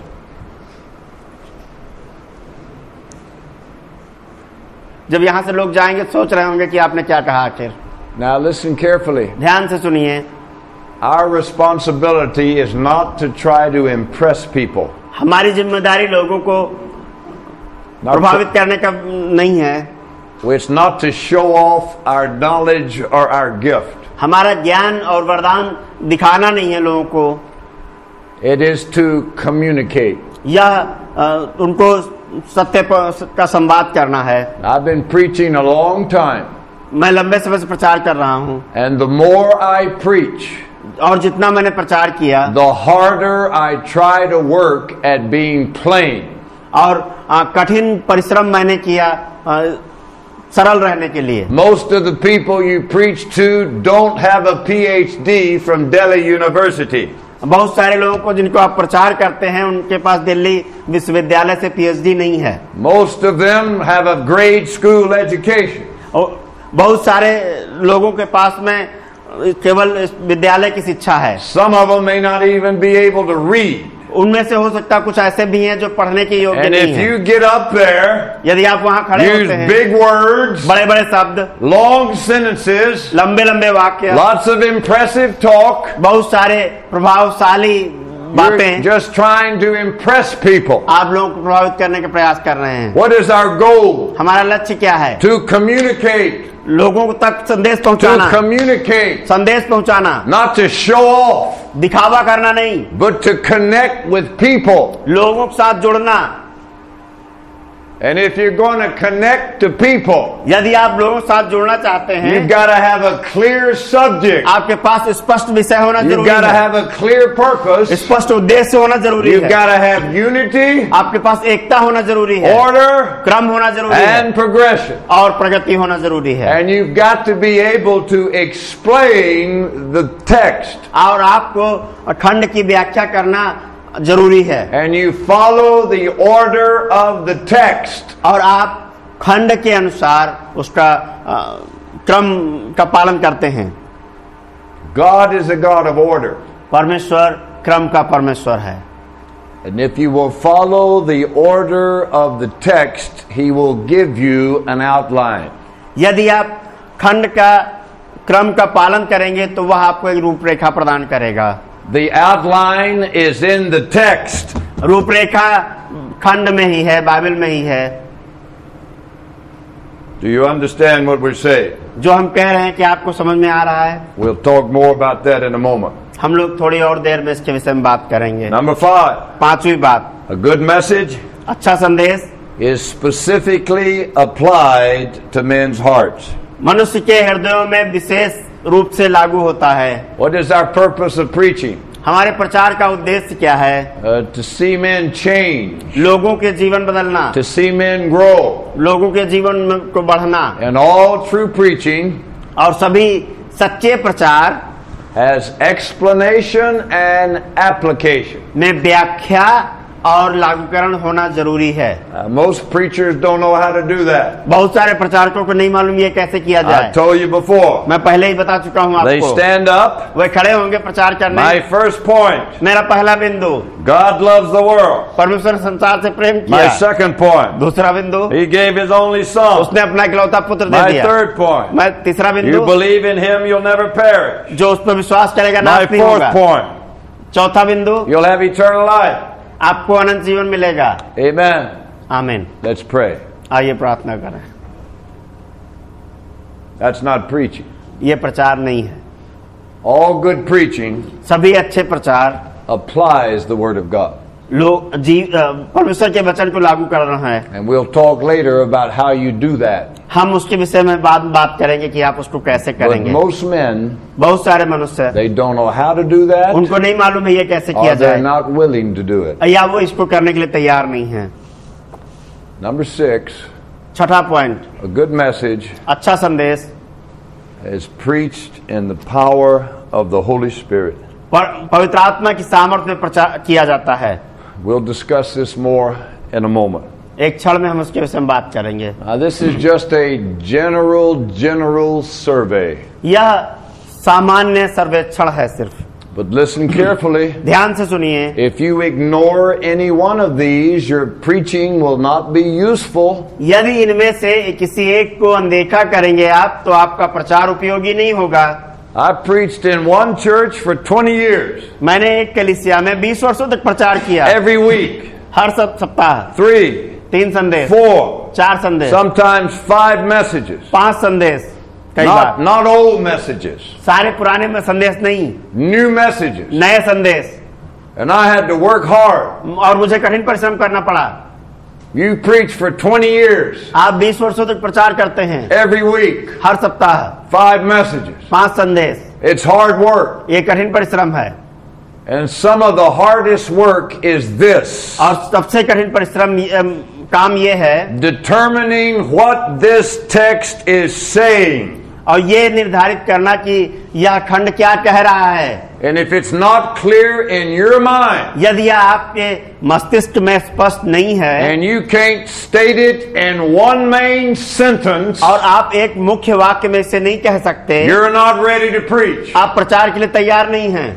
जब यहाँ से लोग जाएंगे सोच रहे होंगे कि आपने क्या कहा आखिर। Now listen carefully. ध्यान से सुनिए। Our responsibility is not to try to impress people. हमारी जिम्मेदारी लोगों को Not प्रभावित करने का नहीं है, to, it's not to show off our knowledge or our gift. हमारा ज्ञान और वरदान दिखाना नहीं है लोगों को, It is to communicate. यह अ, उनको सत्य प- का संवाद करना है। I've been preaching a long time, मैं लंबे समय से प्रचार कर रहा हूँ, and the more I preach, और जितना मैंने प्रचार किया, the harder I try to work at being plain. और अ, कठिन परिश्रम मैंने किया अ, सरल रहने के लिए। Most of the people you preach to don't have a P H D from Delhi University. बहुत सारे लोगों को जिनको आप प्रचार करते हैं उनके पास दिल्ली विश्वविद्यालय से पीएचडी नहीं है। Most of them have a grade school education. और बहुत सारे लोगों के पास में केवल विद्यालय की शिक्षा है। Some of them may not even be able to read. उनमें से हो सकता है कुछ ऐसे भी हैं जो पढ़ने के योग्य And नहीं if हैं। you get up there, यदि आप वहां खड़े use होते हैं, big words, बड़े बड़े शब्द, long sentences, लंबे लंबे वाक्य, lots of impressive talk, बहुत सारे प्रभावशाली you're बातें, just trying to impress people. आप लोगों को प्रभावित करने के प्रयास कर रहे हैं। What is our goal? हमारा लक्ष्य क्या है? To communicate. लोगों तक संदेश To पहुंचाना, communicate. संदेश पहुंचाना, Not to show off, दिखावा करना नहीं, but to connect with people. लोगों के साथ जुड़ना। And if you're going to connect to people, यदि आप लोगों के साथ जुड़ना चाहते हैं, you've got to have a clear subject. आपके पास स्पष्ट विषय होना You've जरूरी got to है, have a clear purpose. स्पष्ट उद्देश्य होना जरूरी You've है, got to have unity, आपके पास एकता होना जरूरी है, order, क्रम होना जरूरी है and progression. और प्रगति होना जरूरी है। And you've got to be able to explain the text. और आपको खंड की व्याख्या करना जरूरी है, And you follow the order of the text. और आप खंड के अनुसार उसका अ, क्रम का पालन करते हैं। God is a God of order. परमेश्वर क्रम का परमेश्वर है, And if you will follow the order of the text, He will give you an outline. यदि आप खंड का क्रम का पालन करेंगे तो वह आपको एक रूपरेखा प्रदान करेगा। The outline is in the text. रूपरेखा खंड में ही है, बाइबल में ही है। Do you understand what we're saying? जो हम कह रहे हैं कि आपको समझ में आ रहा है। We'll talk more about that in a moment. हम लोग थोड़ी और देर में इसके विषय में बात करेंगे। Number five, पांचवी बात, a good message अच्छा संदेश is specifically applied to men's hearts. मनुष्य के हृदयों में विशेष रूप से लागू होता है। What is our purpose of preaching? हमारे प्रचार का उद्देश्य क्या है? Uh, to see men change, लोगों के जीवन बदलना, to see men grow. लोगों के जीवन में को बढ़ना, And all true preaching और सभी सच्चे प्रचार has explanation and application. में व्याख्या और लागूकरण होना जरूरी है। Uh, most preachers don't know how to do that. बहुत सारे प्रचारकों को नहीं मालूम ये कैसे किया I जाए। told you before. मैं पहले ही बता चुका हूँ They आपको। stand up. वे खड़े होंगे प्रचार करने। My first point, मेरा पहला बिंदु, God loves the world. परमेश्वर ने संसार से प्रेम My किया। second point, दूसरा बिंदु, He gave His only Son. उसने अपना इकलौता पुत्र दे My दिया। third point, मैं तीसरा you बिंदु, believe in Him, you'll never perish. जो उस पर विश्वास करेगा My नाश नहीं होगा। fourth point, चौथा बिंदु, you'll have eternal life. आपको अनंत जीवन मिलेगा। Amen. आमीन। Let's pray. आइए प्रार्थना करें। That's not preaching. ये प्रचार नहीं है। All good preaching सभी अच्छे प्रचार applies the Word of God. लोग जी अ, परमेश्वर के वचन को लागू कर रहे हैं। And we'll talk later about how you do that. हम उसके विषय में बाद बात करेंगे कि आप उसको कैसे But करेंगे। most men, बहुत सारे मनुष्य, they don't know how to do that, उनको नहीं मालूम है ये कैसे किया or they're जाए, not willing to do it. या वो इसको करने के लिए तैयार नहीं है। Number six, छठा पॉइंट, a good message अच्छा संदेश is preached in the power of the Holy Spirit. पर- पवित्र आत्मा की सामर्थ्य में प्रचार किया जाता है। We'll discuss this more in a moment. एक क्षण में हम उसके विषय में बात करेंगे। Now, this is just a general, general survey. यह सामान्य सर्वेक्षण है सिर्फ, But listen carefully. ध्यान से सुनिए। If you ignore any one of these, your preaching will not be useful. यदि इनमें से किसी एक को अनदेखा करेंगे आप, तो आपका प्रचार उपयोगी नहीं होगा। I preached in one church for twenty years. मैंने एक कलीसिया में बीस वर्षों तक प्रचार किया। Every week, हर सप- सप्ताह three, तीन संदेश, four, चार संदेश, sometimes five messages. पांच संदेश, कई Not, bar. not old messages, सारे पुराने में संदेश नहीं, new messages. नए संदेश, And I had to work hard. और मुझे कठिन परिश्रम करना पड़ा। You preach for twenty years, आप बीस वर्षों तक प्रचार करते हैं, every week, हर सप्ताह five messages. पांच संदेश, It's hard work. ये कठिन परिश्रम है। And some of the hardest work is this: और सबसे कठिन परिश्रम अम, काम ये है, determining what this text is saying. और ये निर्धारित करना कि यह खंड क्या कह रहा है। And if it's not clear in your mind, यदि आपके मस्तिष्क में स्पष्ट नहीं है and you can't state it in one main sentence, और आप एक मुख्य वाक्य में से नहीं कह सकते, you're not ready to preach. आप प्रचार के लिए तैयार नहीं हैं।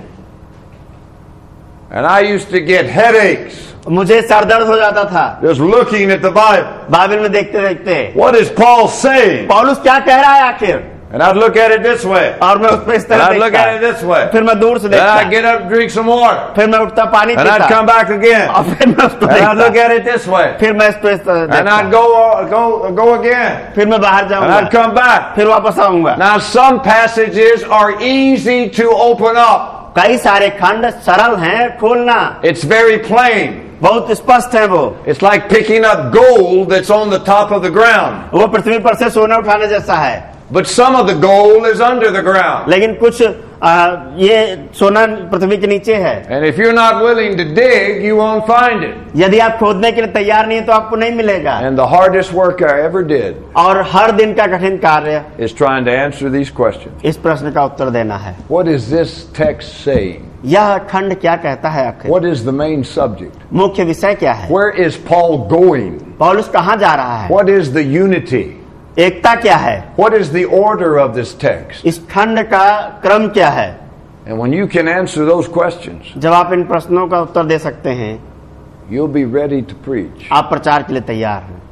And I used to get headaches मुझे सर दर्द हो जाता था just looking at the Bible. Bible में देखते देखते, What is Paul saying? पौलुस क्या कह रहा है आखिर, And I'd look at it this way. और मैं उस पर इस And तरह I'd look देखता, at it this way. फिर मैं दूर से Then I'd देखता, get up and drink some water. फिर मैं उठता पानी And I'd पीता, come back again. और फिर मैं उसको And I'd look देखता, at it this way. फिर मैं इस पर इस तरह And I'd देखता, go, go, go again. फिर मैं बाहर And I'd जाऊंगा, come back. फिर वापस आऊंगा। Now some passages are easy to open up. कई सारे खंड सरल हैं खोलना, It's very plain. बहुत स्पष्ट है वो It's like picking up gold that's on the top of the ground. वो पृथ्वी पर से सोना उठाने जैसा है, But some of the gold is under the ground. लेकिन कुछ आ, ये सोना पृथ्वी के नीचे है। And if you're not willing to dig, you won't find it. यदि आप खोदने के लिए तैयार नहीं है तो आपको नहीं मिलेगा। And the hardest work I ever did और हर दिन का कठिन कार्य is trying to answer these questions. इस प्रश्न का उत्तर देना है। What is this text saying? यह खंड क्या कहता है आखिर? What is the main subject? मुख्य विषय क्या है? Where is Paul going? पौलुस कहाँ जा रहा है? What is the unity? एकता क्या है? What is the order of this text? इस खंड का क्रम क्या है? And when you can answer those questions, जब आप इन प्रश्नों का उत्तर दे सकते हैं, you'll be ready to preach. आप प्रचार के लिए तैयार हैं।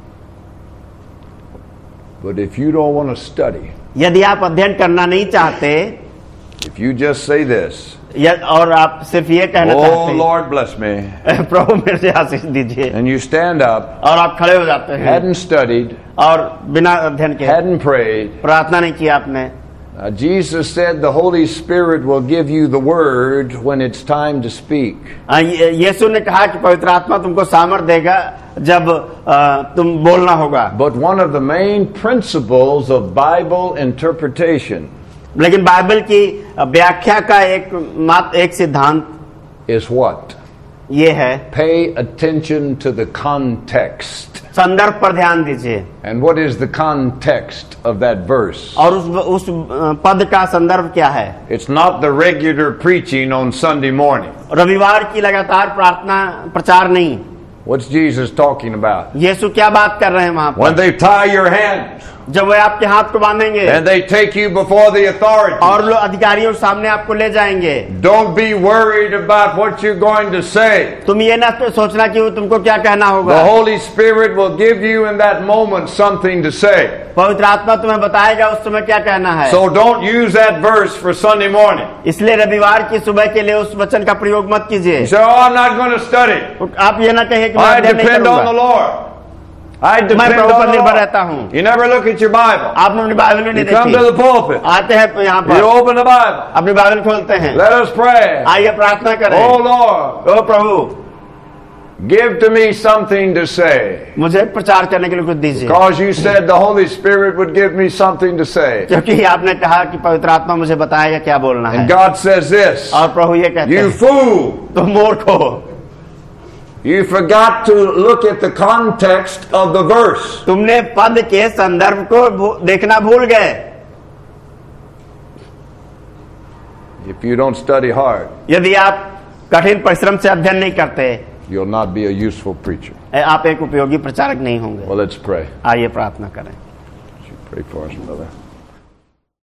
But if you don't want to study, यदि आप अध्ययन करना नहीं चाहते, if you just say this, या और आप सिर्फ ये कहना oh चाहते Lord bless me, हैं, प्रभु मेरे से आशीष दीजिए, and you stand up, और आप खड़े हो जाते हैं hadn't studied, और बिना अध्ययन के hadn't prayed. प्रार्थना नहीं की आपने, Uh, Jesus said the Holy Spirit will give you the word when it's time to speak. आ, ये- यीशु ने कहा कि पवित्र आत्मा तुमको सामर्थ देगा जब आ, तुम बोलना होगा। But one of the main principles of Bible interpretation लेकिन बाइबल की व्याख्या का एक मात्र एक सिद्धांत is what? ये है, Pay attention to the context. संदर्भ पर ध्यान दीजिए। And what is the context of that verse? और उस उस पद का संदर्भ क्या है? It's not the regular preaching on Sunday morning. रविवार की लगातार प्रार्थना प्रचार नहीं। What's Jesus talking about? यीशु क्या बात कर रहे हैं वहां When पर? they tie your hands जब वे आपके हाथ को बांधेंगे and they take you before the authorities. और लोग अधिकारियों के सामने आपको ले जाएंगे, Don't be worried about what you're going to say. तुम ये ना तो सोचना कि वो तुमको क्या कहना The होगा। Holy Spirit will give you in that moment something to say. पवित्र आत्मा तुम्हें बताएगा उस समय क्या कहना है। So don't use that verse for Sunday morning. इसलिए रविवार की सुबह के लिए उस वचन का प्रयोग मत कीजिए। You say, oh, I'm not going to study. आप ये ना कहिए कि मैं I अध्ययन नहीं depend on the करूंगा, Lord. I मैं depend प्रभु on पर the निर्भर Lord. रहता हूँ। You never look at your Bible. आपने अपनी बाइबल में नहीं You come to the देखी, pulpit. आते हैं यहाँ You पर, open the Bible. अपनी बाइबल खोलते हैं, Let us pray. आइए प्रार्थना करें। Oh Lord, O Prabhu, give to me something to say. मुझे प्रचार करने के लिए कुछ दीजिए, Because you said the Holy Spirit would give me something to say. क्योंकि आपने कहा कि पवित्र आत्मा मुझे बताएगा क्या बोलना है। And God says this. और प्रभु ये कहते You हैं, fool. तुम मूर्ख हो, You forgot to look at the context of the verse. तुमने पद के संदर्भ को भू- देखना भूल गए। If you don't study hard, यदि आप कठिन परिश्रम से अध्ययन नहीं करते, you'll not be a useful preacher. आप एक उपयोगी प्रचारक नहीं होंगे। Well, let's pray. आइए प्रार्थना करें। Pray for us, brother.